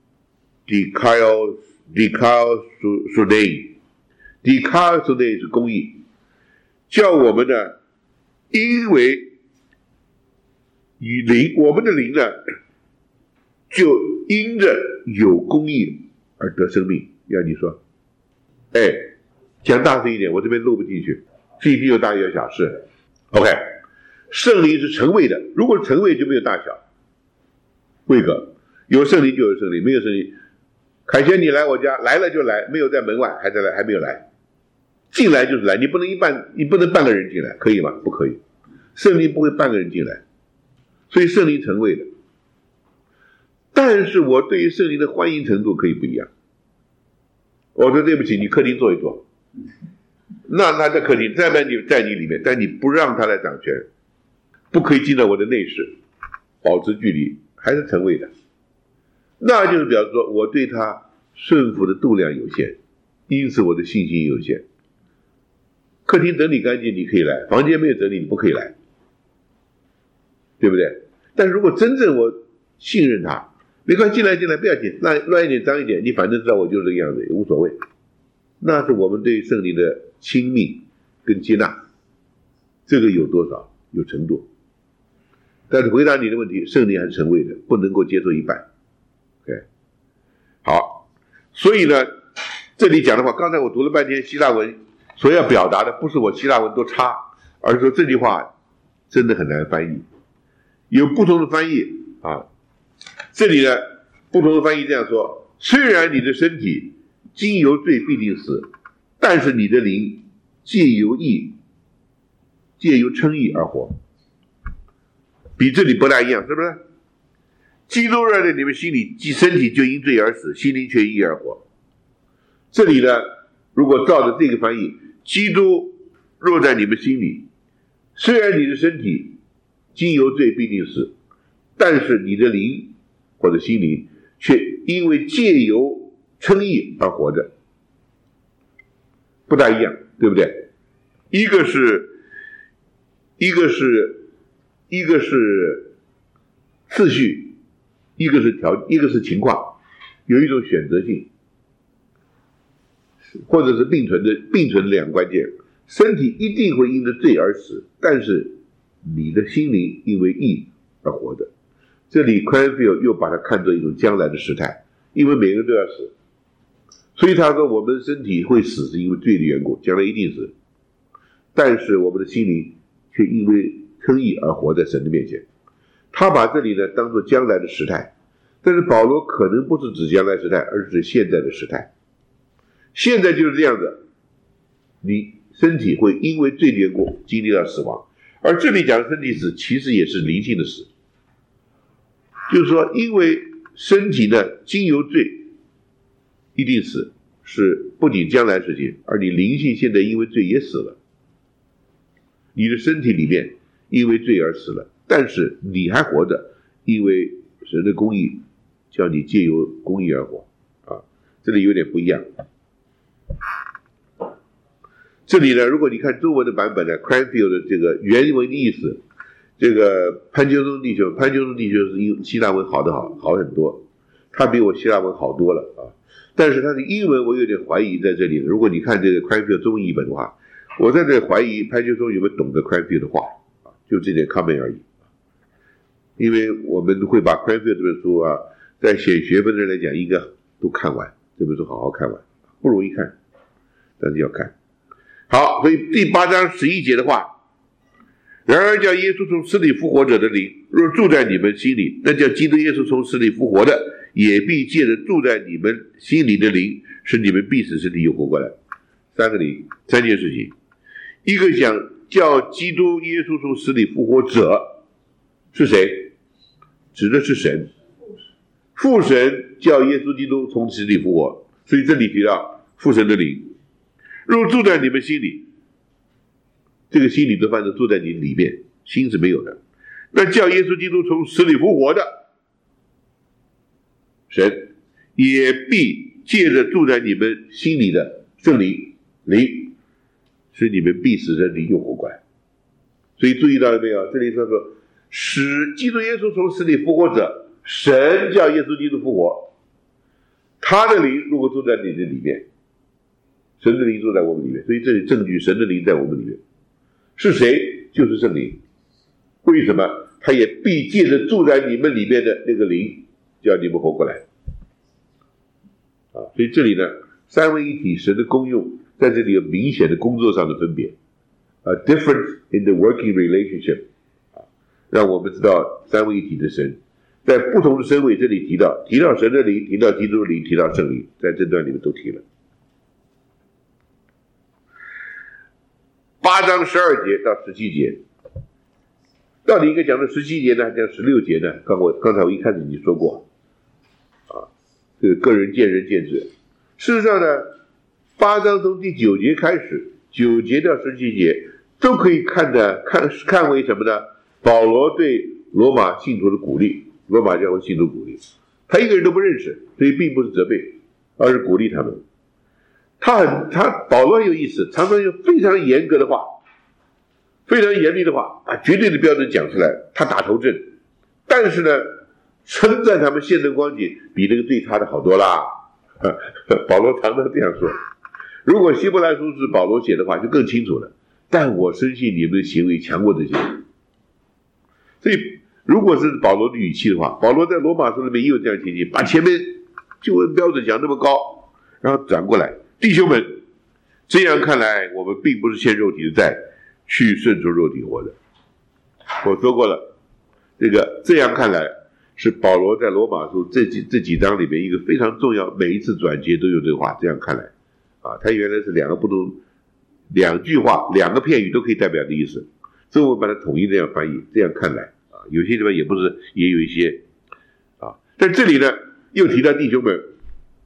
dikaiosunei 是公义，叫我们呢，因为以灵，我们的灵呢，就因着有公义而得生命。要你说，讲大声一点，我这边录不进去，是一定有大有小，是 OK。圣灵是成位的，如果成位就没有大小位格，有圣灵就有圣灵，没有圣灵，凯旋你来我家，来了就来，没有在门外，还没有来，进来就是来，你不能半个人进来，可以吗？不可以，圣灵不会半个人进来，所以圣灵成位的。但是我对于圣灵的欢迎程度可以不一样。我说对不起，你客厅坐一坐，那他在客厅在你里面，但你不让他来掌权，不可以进到我的内室，保持距离，还是成位的。那就是表示说我对他顺服的度量有限，因此我的信心有限。客厅整理干净你可以来，房间没有整理你不可以来，对不对？但是如果真正我信任他，没关系，进来不要紧，乱一点脏一点，你反正知道我就是这个样子，也无所谓。那是我们对圣灵的亲密跟接纳，这个有多少？有程度。但是回答你的问题，圣灵还是成位的，不能够接受一半。OK， 好，所以呢，这里讲的话，刚才我读了半天希腊文，所要表达的不是我希腊文多差，而是说这句话真的很难翻译，有不同的翻译啊。这里呢，不同的翻译这样说：虽然你的身体经由罪必定死，但是你的灵借由称义而活。比这里不大一样，是不是？基督若在你们心里，身体就因罪而死，心灵却因义而活。 这里呢，如果照着这个翻译，基督若在你们心里，虽然你的身体经由罪必定死，但是你的灵或者心灵却因为借由称义而活着，不大一样，对不对？一个是次序，一个是情况，有一种选择性，或者是并存的两个关键。身体一定会因着罪而死，但是你的心灵因为义而活着。这里 Cranfield 又把它看作一种将来的时态，因为每个人都要死，所以他说我们身体会死是因为罪的缘故，将来一定死，但是我们的心灵却因为称义而活在神的面前。他把这里呢当作将来的时态，但是保罗可能不是指将来时态，而是指现在的时态。现在就是这样的，你身体会因为罪的缘故经历到死亡，而这里讲的身体死其实也是灵性的死，就是说因为身体呢经由罪一定死，是不仅将来事情，而你灵性现在因为罪也死了，你的身体里面因为罪而死了，但是你还活着，因为神的公义叫你借由公义而活啊，这里有点不一样。这里呢，如果你看中文的版本呢 ，Cranfield 的这个原文的意思，这个潘秋松弟兄是用希腊文好很多，他比我希腊文好多了啊。但是他的英文我有点怀疑在这里。如果你看这个 Cranfield 中文译本的话，我在这怀疑潘秋松有没有懂得 Cranfield 的话啊，就这点 comment 而已。因为我们会把 Cranfield 这本书啊，在选学分的人来讲，应该都看完，这本书好好看完，不容易看，但是要看。好，所以第8章11节的话，然而叫耶稣从死里复活者的灵，若住在你们心里，那叫基督耶稣从死里复活的，也必借着住在你们心里的灵，使你们必使身体又活过来。三件事情，一个讲叫基督耶稣从死里复活者是谁？指的是神，父神叫耶稣基督从死里复活，所以这里提到父神的灵。若住在你们心里，这个心里的反正住在你里面，心是没有的，那叫耶稣基督从死里复活的神，也必借着住在你们心里的圣灵，使你们必使人灵又活过来。所以注意到了没有？这里他说使基督耶稣从死里复活者，神叫耶稣基督复活，他的灵如果住在你的里面，神的灵住在我们里面，所以这里证据神的灵在我们里面。是谁？就是圣灵。为什么？他也必借着住在你们里面的那个灵，叫你们活过来。所以这里呢，三位一体神的功用在这里有明显的工作上的分别。difference in the working relationship， 让我们知道三位一体的神在不同的身位，这里提到神的灵，提到基督的灵，提到圣灵，在这段里面都提了。8章12节到17节，到底应该讲到17节呢，还讲16节呢？刚才我一开始已经说过，这个个人见仁见智。事实上呢，8章从第9节开始，9节到17节都可以看为什么呢？保罗对罗马信徒的鼓励，罗马教会信徒鼓励，他一个人都不认识，所以并不是责备，而是鼓励他们。保罗很有意思，常常用非常严格的话，非常严厉的话，把绝对的标准讲出来，他打头阵。但是呢，称赞他们现在光景比那个最差的好多啦。保罗常常这样说。如果希伯来书是保罗写的话，就更清楚了。但我深信你们的行为强过这些。所以，如果是保罗的语气的话，保罗在罗马书里面也有这样情形，把前面救恩标准讲那么高，然后转过来。弟兄们，这样看来，我们并不是欠肉体的债，去顺从肉体活的。我说过了，这样看来是保罗在罗马书这几章里面一个非常重要，每一次转节都有这个话。这样看来，它原来是两句话，两个片语都可以代表的意思，所以我把它统一这样翻译。这样看来，有些地方也不是，也有一些，但这里呢又提到弟兄们。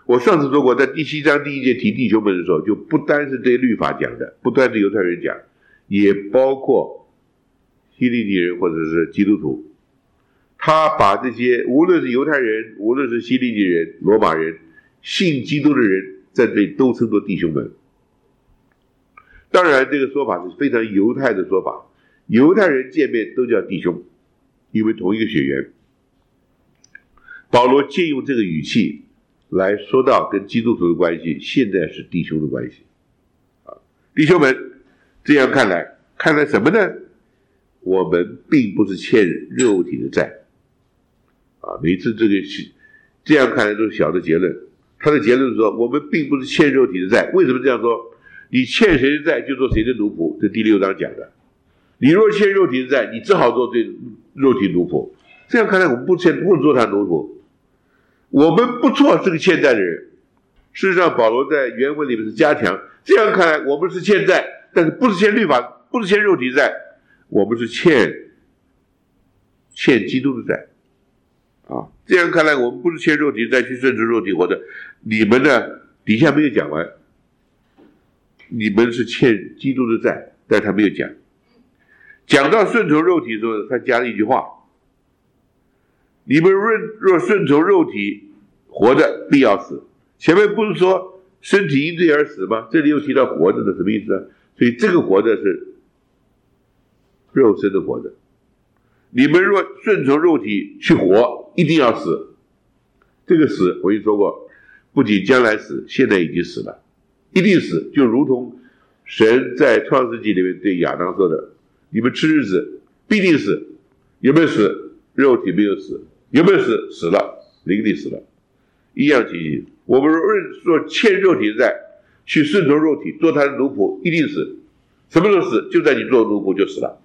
我上次说过，在第7章第1节提弟兄们的时候，就不单是对律法讲的，不单对犹太人讲，也包括希利尼人或者是基督徒。他把这些无论是犹太人，无论是希利尼人、罗马人，信基督的人，在这里都称作弟兄们。当然这个说法是非常犹太的说法，犹太人见面都叫弟兄，因为同一个血缘。保罗借用这个语气来说到跟基督徒的关系，现在是弟兄的关系。弟兄们，这样看来什么呢？我们并不是欠肉体的债。每次这样看来都是小的结论。他的结论是说，我们并不是欠肉体的债。为什么这样说？你欠谁的债，就做谁的奴仆，这第6章讲的。你若欠肉体的债，你只好做对肉体奴仆。这样看来，我们不做他奴仆，我们不做这个欠债的人。事实上，保罗在原文里面是加强。这样看来，我们是欠债，但是不是欠律法，不是欠肉体债，我们是欠基督的债。这样看来，我们不是欠肉体债去顺着肉体活的。你们呢，底下没有讲完，你们是欠基督的债，但他没有讲。讲到顺从肉体的时候，他加了一句话：你们若顺从肉体活的，必要死。前面不是说身体因罪而死吗？这里又提到活着的，什么意思呢？所以这个活着是肉身的活着。你们若顺从肉体去活，一定要死。这个死我已经说过，不仅将来死，现在已经死了，一定死。就如同神在创世纪里面对亚当说的，你们吃日子必定死。有没有死？肉体没有死。有没有死？死了，灵里死了。一样情形，我们若欠肉体的债，去顺从肉体做他的奴仆，一定死。什么时候死？就在你做奴仆就死了。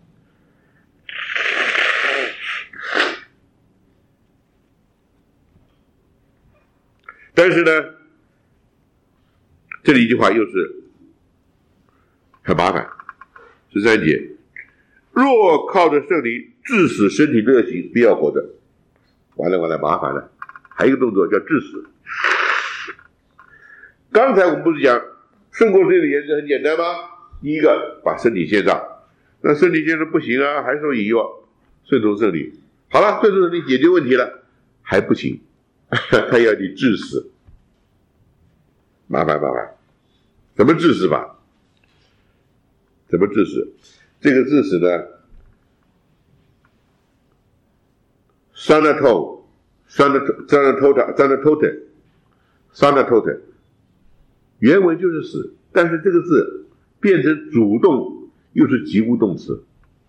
但是呢，这里一句话又是很麻烦。13节，若靠着圣灵致死身体乐行，必要活着。完了，麻烦了。还有一个动作叫致死。刚才我们不是讲胜过罪的原则很简单吗？第一个，把身体献上。那身体献上不行啊，还受引诱，顺从圣灵。好了，顺从圣灵解决问题了，还不行。他要你致死，麻烦。怎么致死法？怎么致死？这个致死呢 ，sanatote 原文就是死，但是这个字变成主动又是及物动词。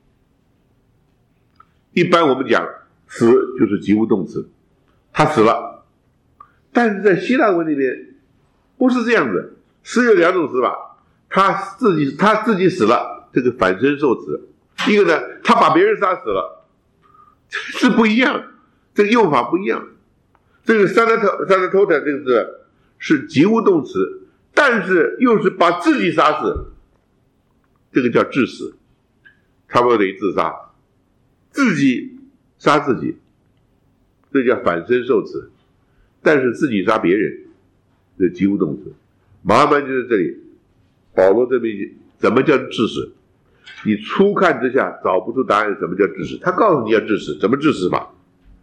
一般我们讲死就是及物动词，他死了。但是在希腊文里面不是这样子，死有2种死法，他自己死了，这个反身受词；一个呢，他把别人杀死了，是不一样，这个用法不一样。这个 sanatote 这个字是及物动词，但是又是把自己杀死，这个叫致死，差不多等于自杀，自己杀自己，这叫反身受词。但是自己杀别人，这及物动词。麻烦就在这里，保罗这边怎么叫致死？你初看之下找不出答案，什么叫致死？他告诉你要致死，怎么致死法？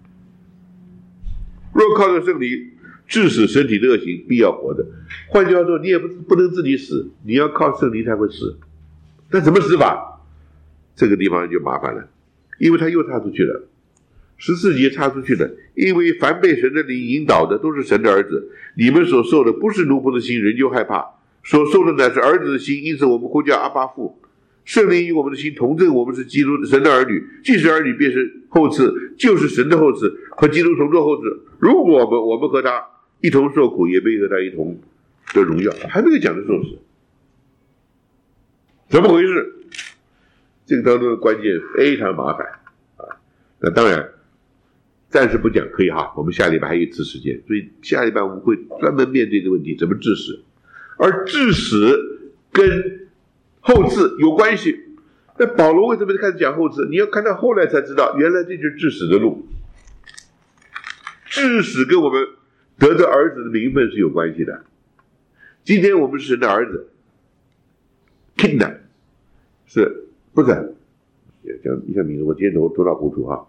若靠着圣灵致死身体的恶行，必要活着。换句话说，你也不能自己死，你要靠圣灵才会死。那怎么死法？这个地方就麻烦了，因为他又插出去了。14节插出去的，因为凡被神的灵引导的都是神的儿子。你们所受的不是奴仆的心，人就害怕；所受的乃是儿子的心，因此我们呼叫阿爸父。圣灵与我们的心同证，我们是基督神的儿女。既是儿女，便是后嗣，就是神的后嗣，和基督同作后嗣。如果我们和他一同受苦，也必和他一同得荣耀。还没有讲的受死，怎么回事？这个当中的关键非常麻烦啊！那当然。暂时不讲可以哈，我们下礼拜还有一次时间，所以下礼拜我们会专门面对这个问题，怎么致死。而致死跟后嗣有关系。那保罗为什么开始讲后嗣？你要看到后来才知道，原来这就是致死的路。致死跟我们得着儿子的名分是有关系的。今天我们是神的儿子 ，kingdom 是不是？讲一下名字，我今天头脑糊涂哈。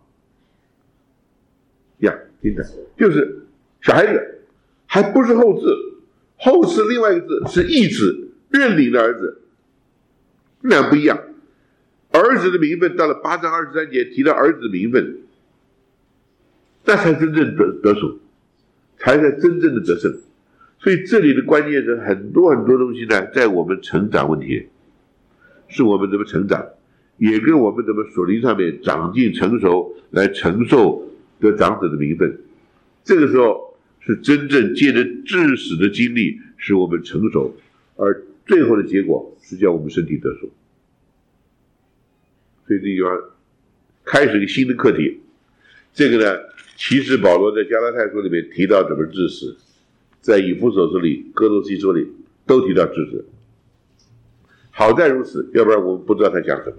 呀，真的就是小孩子，还不是后字，后字另外一个字是义子，认领的儿子，两不一样。儿子的名分到了8章23节提到儿子的名分，那才真正得属，才是真正的得胜。所以这里的关键是很多东西呢，在我们成长问题，是我们怎么成长，也跟我们怎么属灵上面长进成熟来承受得长子的名分。这个时候是真正借着致死的经历使我们成熟，而最后的结果是叫我们身体得赎。所以这地方开始一个新的课题。这个呢，其实保罗在加拉太书里面提到怎么致死，在以弗所书里、哥罗西书里都提到致死。好在如此，要不然我们不知道他讲什么。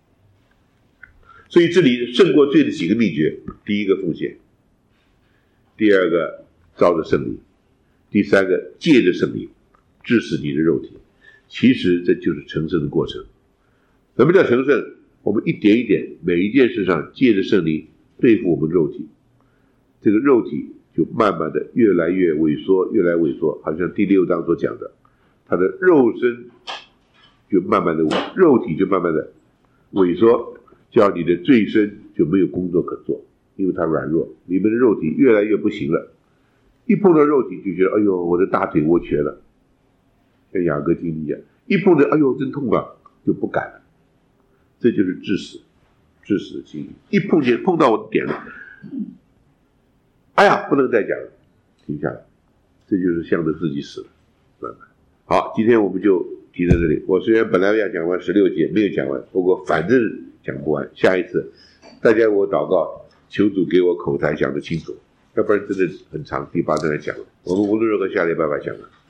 所以这里胜过罪的几个秘诀：第一个奉献，第二个照着圣灵，第三个借着圣灵致死你的肉体。其实这就是成圣的过程。什么叫成圣？我们一点一点，每一件事上借着圣灵对付我们肉体，这个肉体就慢慢的越来越萎缩，越来越萎缩。好像第6章所讲的，他的肉身就慢慢的，肉体就慢慢的萎缩，叫你的罪身就没有工作可做，因为它软弱，你们的肉体越来越不行了。一碰到肉体就觉得，哎呦，我的大腿窝瘸了，像雅各经历一样，一碰到，哎呦，真痛啊，就不敢了。这就是致死的经历。一碰到我的点了，哎呀，不能再讲了，停下来，这就是向着自己死了。慢慢好，今天我们就提到这里。我虽然本来要讲完16节，没有讲完，不过反正讲不完，下一次大家我祷告，求主给我口才讲得清楚，要不然真的很长，第8章来讲了。我们无论如何下礼拜把讲了。